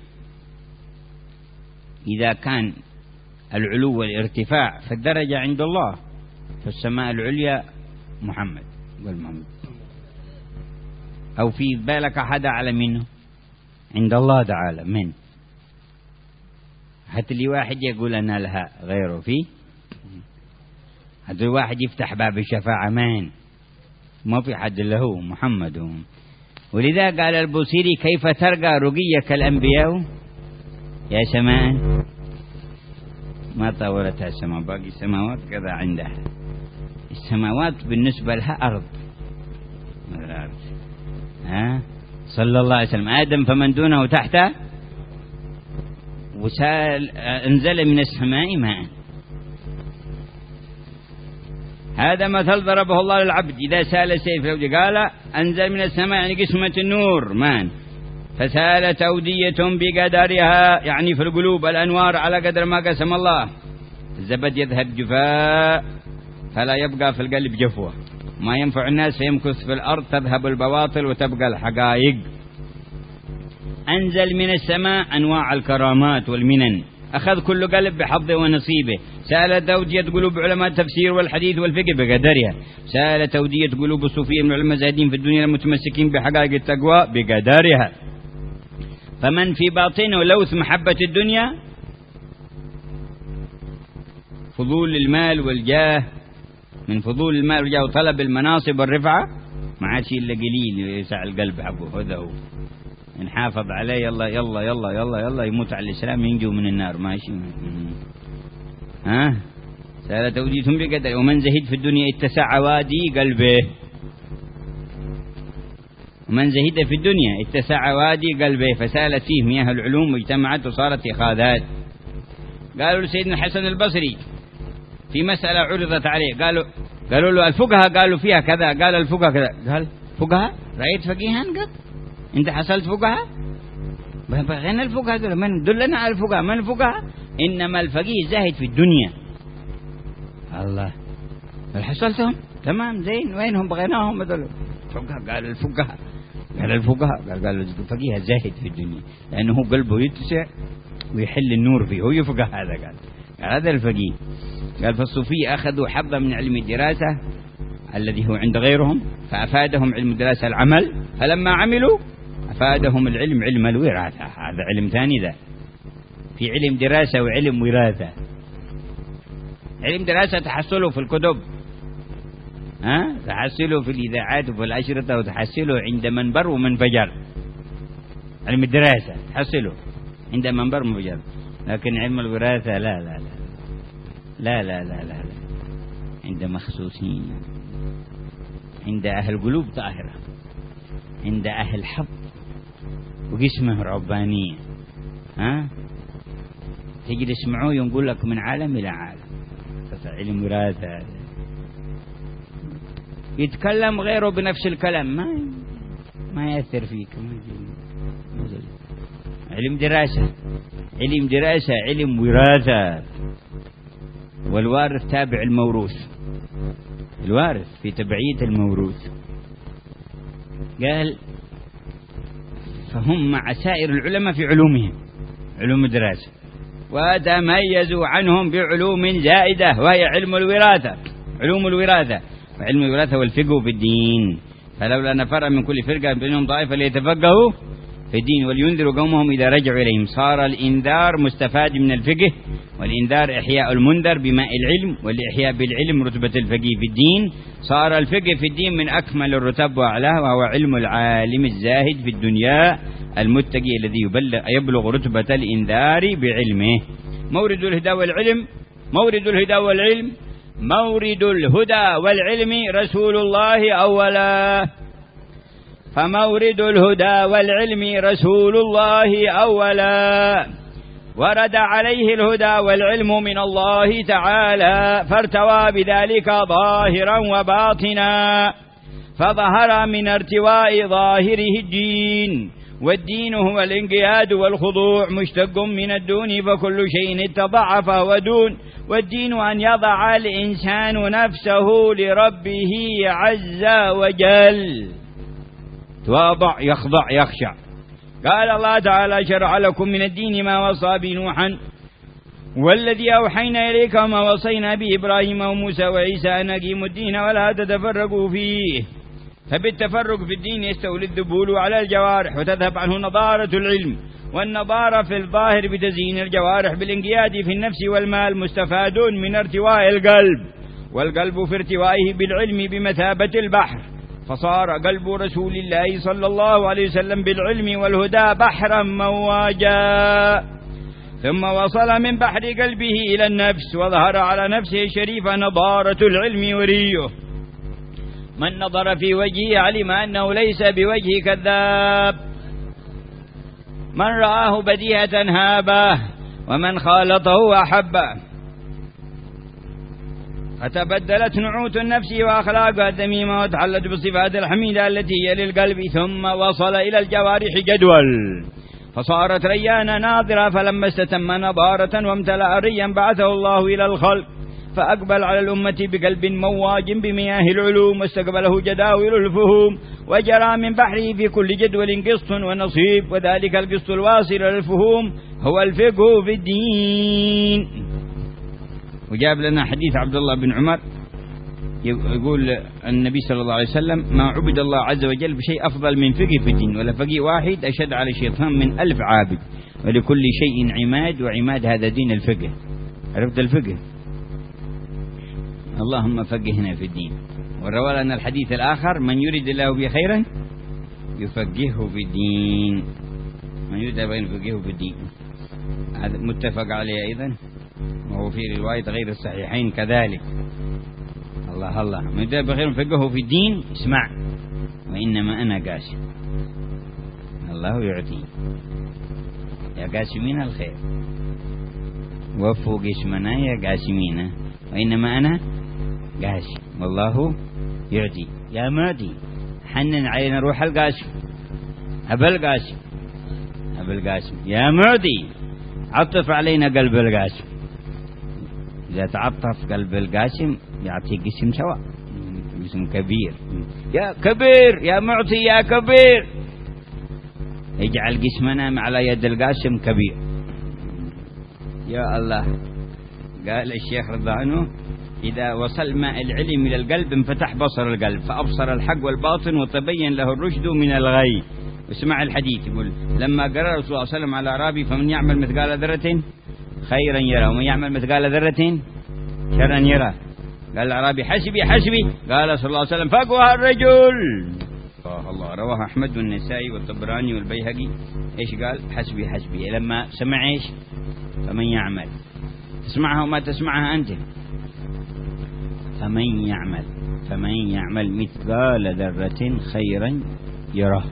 إذا كان العلو والارتفاع فالدرجة عند الله، فالسماء العليا محمد والمحمد، أو في بالك أحد أعلى منه عند الله تعالى من؟ حتى لي واحد يقول أنا لها غيره فيه، حتى واحد يفتح باب الشفاعة من؟ ما في حد له محمد. ولذا قال البوصيري كيف ترقى رقيك الأنبياء يا سماء ما طورتها السماء، باقي السماوات كذا عندها. السماوات بالنسبة لها أرض. ها صلى الله عليه وسلم آدم فمن دونه تحته، وسال انزل من السماء ماء. هذا مثل ضربه الله للعبد إذا سال السيف لو قال أنزل من السماء يعني قسمة النور ماء، فسالت أودية بقدرها يعني في القلوب الأنوار على قدر ما قسم الله. الزبد يذهب جفاء فلا يبقى في القلب جفوة، ما ينفع الناس فيمكث في الأرض تذهب البواطل وتبقى الحقائق. أنزل من السماء أنواع الكرامات والمنن، أخذ كل قلب بحظه ونصيبه. سالت أودية قلوب علماء التفسير والحديث والفقه بقدرها، سالت أودية قلوب الصوفية من العلماء الزاهدين في الدنيا المتمسكين بحقائق التقوى بقدرها. فمن في باطنه لوث محبة الدنيا، فضول المال والجاه، من فضول المال والجاه وطلب المناصب والرفعة ما عاد شيء إلا قليل يسع القلب حقه. هذا هو نحافظ عليه، يلا يلا يلا يلا يلا يموت على الإسلام ينجو من النار ماشي. ها سالت أوديتهم بقدر. ومن زهد في الدنيا اتسع وادي قلبه، ومن زهد في الدنيا اتسع وادي قلبه، فسالت فيه مياه العلوم واجتمعت وصارت إخاذات. قالوا لسيدنا الحسن البصري في مسألة عرضت عليه، قالوا قالوا له الفقهاء قالوا فيها كذا، قال الفقهاء كذا. قال فقهاء رأيت فقيها قد انت حصلت فقهاء؟ بغينا الفقهاء قالوا من دلنا على الفقهاء؟ من الفقهاء؟ إنما الفقيه زاهد في الدنيا. الله هل حصلتهم؟ تمام زين، وينهم بغيناهم؟ بدلوا فقهاء. قال الفقهاء قال الفقهاء قال قال الفقيه زاهد في الدنيا لأنه قلبه يتسع ويحل النور فيه، هو يفقه هذا. قال قال هذا الفقيه. قال فالصوفية أخذوا حظا من علم الدراسة الذي هو عند غيرهم، فأفادهم علم الدراسة العمل، فلما عملوا أفادهم العلم علم الوراثة. هذا علم ثاني، ذا في علم دراسة وعلم وراثة. علم دراسة تحصله في الكتب، ها تحصله في الإذاعات وفي الأشرطة، وتحصله عند منبر ومنفجر. علم الدراسة تحصله عند منبر ومنفجر، لكن علم الوراثة لا لا لا لا لا لا لا, لا. عند مخصوصين، عند أهل قلوب طاهرة، عند أهل حظ وقسمه ربانية. ها تجي تسمعوه ينقول لك من عالم إلى عالم. علم وراثة يتكلم غيره بنفس الكلام ما ما يأثر فيك. علم دراسة علم دراسة علم وراثة، والوارث تابع الموروث، الوارث في تبعية الموروث. قال فهم مع سائر العلماء في علومهم علوم الدراسة، وتميزوا عنهم بعلوم زائدة وهي علم الوراثة علوم الوراثة وعلم الوراثة والفقه في الدين. فلولا نفر من كل فرقة بينهم طائفة ليتفقهوا في الدين ولينذروا قومهم إذا رجعوا إليهم. صار الإنذار مستفاد من الفقه، والإنذار إحياء المنذر بماء العلم، والإحياء بالعلم رتبة الفقيه في الدين. صار الفقه في الدين من أكمل الرتب وأعلاه، وهو علم العالم الزاهد في الدنيا المتقي الذي يبلغ يبلغ رتبة الإنذار بعلمه. مورد الهدى والعلم مورد الهدى والعلم مورد الهدى والعلم رسول الله أولا، فمورد الهدى والعلم رسول الله أولا، ورد عليه الهدى والعلم من الله تعالى، فارتوى بذلك ظاهرا وباطنا، فظهر من ارتواء ظاهره الدين، والدين هو الانقياد والخضوع، مشتق من الدون، فكل شيء اتضع فهو دون، والدين أن يضع الإنسان نفسه لربه عز وجل، تواضع يخضع يخشع. قال الله تعالى: شرع لكم من الدين ما وصى به نوحا والذي أوحينا إليك وما وصينا به إبراهيم وموسى وعيسى أن أقيموا الدين ولا تتفرقوا فيه. فبالتفرق في الدين يستولي الذبول على الجوارح وتذهب عنه نضارة العلم، والنضارة في الظاهر بتزيين الجوارح بالانقياد في النفس والمال، مستفاد من ارتواء القلب، والقلب في ارتوائه بالعلم بمثابة البحر، فصار قلب رسول الله صلى الله عليه وسلم بالعلم والهدى بحرا مواجا، ثم وصل من بحر قلبه إلى النفس، وظهر على نفسه الشريفة نضارة العلم وريه. من نظر في وجهه علم أنه ليس بوجه كذاب، من رآه بديهة هابه، ومن خالطه أحبه. فتبدلت نعوت النفس وأخلاقها الذميمة وتحلت بالصفات الحميدة التي هي للقلب، ثم وصل إلى الجوارح جدول، فصارت ريانا ناظرة، فلما استتم نضارة وامتلأ ريا بعثه الله إلى الخلق، فأقبل على الأمة بقلب مواج بمياه العلوم، واستقبله جداول الفهوم، وجرى من بحره في كل جدول قسط ونصيب، وذلك القسط الواصل للفهوم هو الفقه في الدين. وجاب لنا حديث عبد الله بن عمر يقول النبي صلى الله عليه وسلم: ما عبد الله عز وجل بشيء أفضل من فقه في الدين، ولا فقيه واحد أشد على الشيطان من ألف عابد، ولكل شيء عماد، وعماد هذا دين الفقه. عرفت الفقه؟ اللهم فقهنا في الدين. وروى لنا الحديث الآخر: من يريد الله به خيرا يفقهه في الدين، من يريد الله يفقهه في الدين، هذا متفق عليه أيضا، وهو في رواية غير الصحيحين كذلك. الله الله، من يريد الله بخير يفقهه في الدين. اسمع: وإنما أنا قاسم، الله يعطي، يا قاسمين الخير، وفوا قسمنا يا قاسمين، وإنما أنا قاسم والله يعطي. يا معدي، حنن علينا روح القاسم، أبا القاسم، أبا القاسم، يا معدي عطف علينا قلب القاسم. إذا تعطف قلب القاسم يعطي قسم سواء، قسم كبير. يا كبير، يا معطي، يا كبير، اجعل قسمنا على يد القاسم كبير. يا الله. قال الشيخ رضي عنه: إذا وصل ماء العلم إلى القلب انفتح بصر القلب، فأبصر الحق والباطن، وتبين له الرشد من الغي. اسمع الحديث، يقول: لما قرأ رسول الله صلى الله عليه وسلم على أعرابي: فمن يعمل مثقال ذرة خيرا يرى، ومن يعمل مثقال ذرة شرا يرى. قال الأعرابي: حسبي حسبي. قال صلى الله عليه وسلم: فقه الرجل. الله الله. رواه أحمد والنسائي والطبراني والبيهقي. إيش قال؟ حسبي حسبي. لما سمع إيش؟ فمن يعمل، تسمعها وما تسمعها أنت. فمن يعمل، فمن يعمل مثقال ذرة خيرا يراه.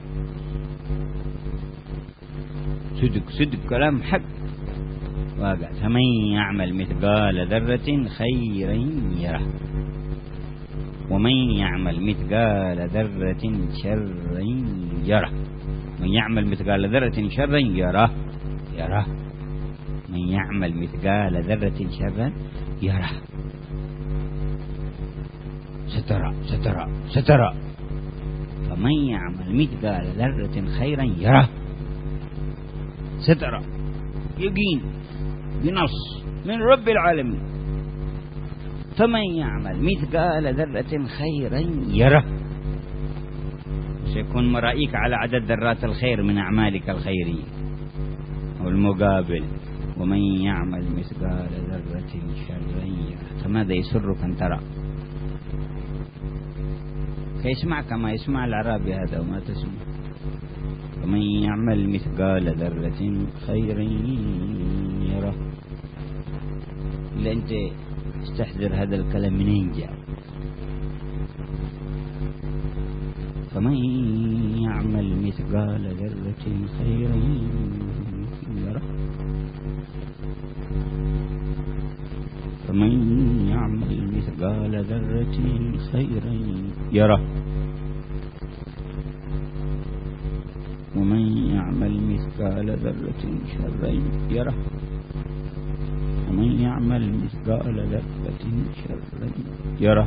صدق صدق كلام حق واقع. فمن يعمل مثقال ذرة خيرا يراه، ومن يعمل مثقال ذرة شرا يراه. من يعمل مثقال ذرة شرا يراه، يراه. من يعمل مثقال ذرة شرا يراه. سترى سترى سترى. فمن يعمل مثقال ذرة خيرا يراه، سترى. يقين بنص من رب العالمين. فمن يعمل مثقال ذرة خيرا يراه. سيكون مرائيك على عدد ذرات الخير من أعمالك الخيرية. والمقابل: ومن يعمل مثقال ذرة شرا يراه. فماذا يسرك أن ترى؟ فيسمع كما يسمع الأعرابي هذا وما تسمع. ومن يعمل مثقال ذرة خيرا يراه. إلا أنت استحضر هذا الكلام منين جاء. فمن يعمل مثقال ذرة خيرا يراه. فمن يعمل مثقال ذرة خيرا يره ومن يعمل مثقال ذرة شرا يره ومن يعمل مثقال ذرة شرا يره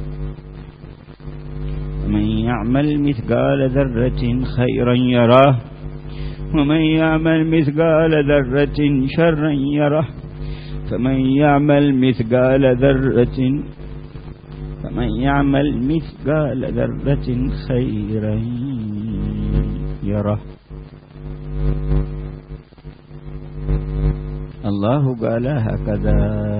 ومن يعمل مثقال ذرة خيرا يره ومن يعمل مثقال ذرة شرا يره فمن يعمل مثقال ذرة فمن يعمل مثقال ذرة خيرا يره. الله قال هكذا،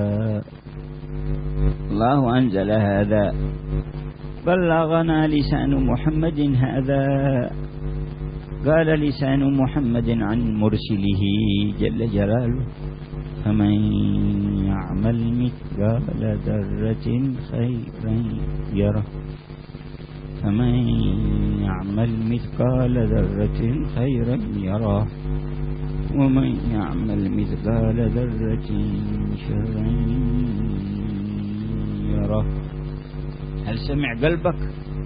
الله أنزل هذا، بلغنا لسان محمد هذا، قال لسان محمد عن مرسله جل جلاله فمن يعمل مثقال ذرة خيرا يره فمن يعمل مثقال ذرة خيرا يره ومن يعمل مثقال ذرة شرا يره. هل سمع قلبك؟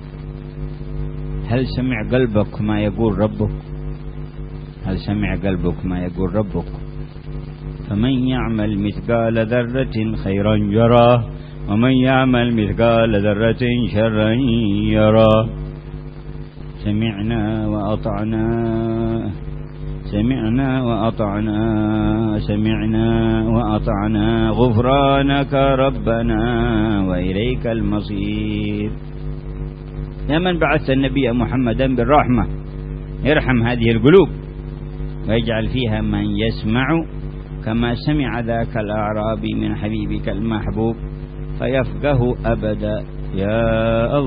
هل سمع قلبك ما يقول ربك؟ هل سمع قلبك ما يقول ربك؟ فمن يعمل مثقال ذرة خيرا يره ومن يعمل مثقال ذرة شرا يره. سمعنا وأطعنا سمعنا وأطعنا سمعنا وأطعنا غفرانك ربنا وإليك المصير. يا من بعث النبي محمدا بالرحمة ارحم هذه القلوب ويجعل فيها من يسمع كما سمع ذاك الأعرابي من حبيبك المحبوب فيفقه أبدا. يا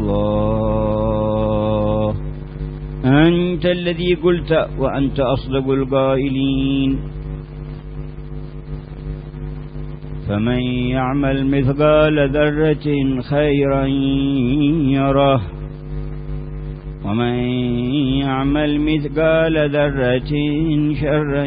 الله أنت الذي قلت وأنت أصدق القائلين فمن يعمل مثقال ذرة خيرا يره ومن يعمل مثقال ذرة شرا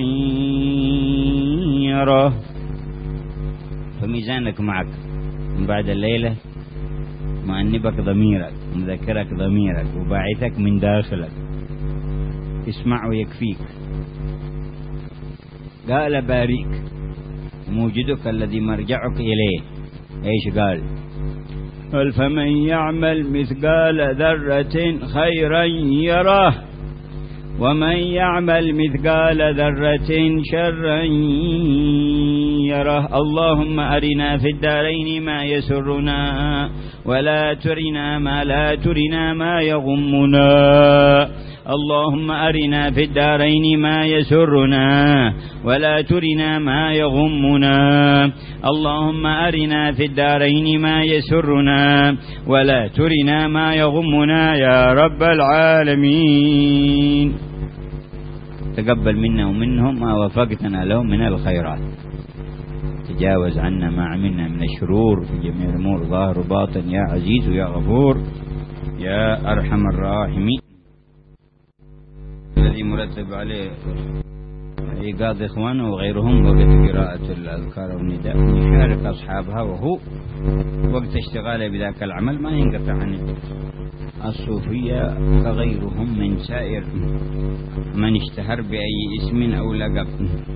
يره. فميزانك معك من بعد الليلة مؤنبك ضميرك مذكرك ضميرك وباعثك من داخلك، اسمع ويكفيك. قال باريك موجدك الذي مرجعك إليه. ايش قال؟ قال فمن يعمل مثقال ذرة خيرا يره ومن يعمل مثقال ذرة شرا يره. اللهم أرنا في الدارين ما يسرنا ولا ترنا ما لا ترنا ما يغمنا. اللهم أرنا في الدارين ما يسرنا ولا ترنا ما يغمنا. اللهم أرنا في الدارين ما يسرنا ولا ترنا ما يغمنا يا رب العالمين. تقبل منا ومنهم ما وفقتنا لهم من الخيرات، تجاوز عنا ما عملنا من الشرور في جميع الأمور ظاهر وباطن يا عزيز يا غفور يا أرحم الراحمين. الذي مرتب عليه إيقاظ إخوانه وغيرهم وقت قراءة الأذكار والنداء يشارك أصحابها وهو وقت اشتغاله بذاك العمل ما ينقطع عنه. الصوفية كغيرهم من سائر من اشتهر بأي اسم أو لقب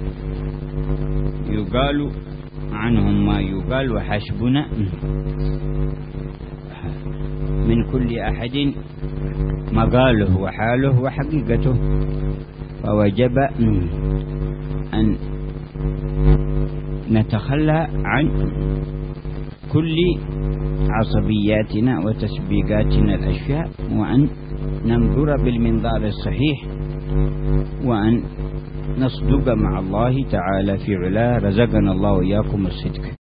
يقال عنهم ما يقال وحسبنا من كل أحد مقاله وحاله وحقيقته، فوجب أن نتخلى عن كل عصبياتنا وتسبيقاتنا الأشياء وأن ننظر بالمنظار الصحيح وأن نصدق مع الله تعالى في علاه. رزقنا الله وإياكم الصدق.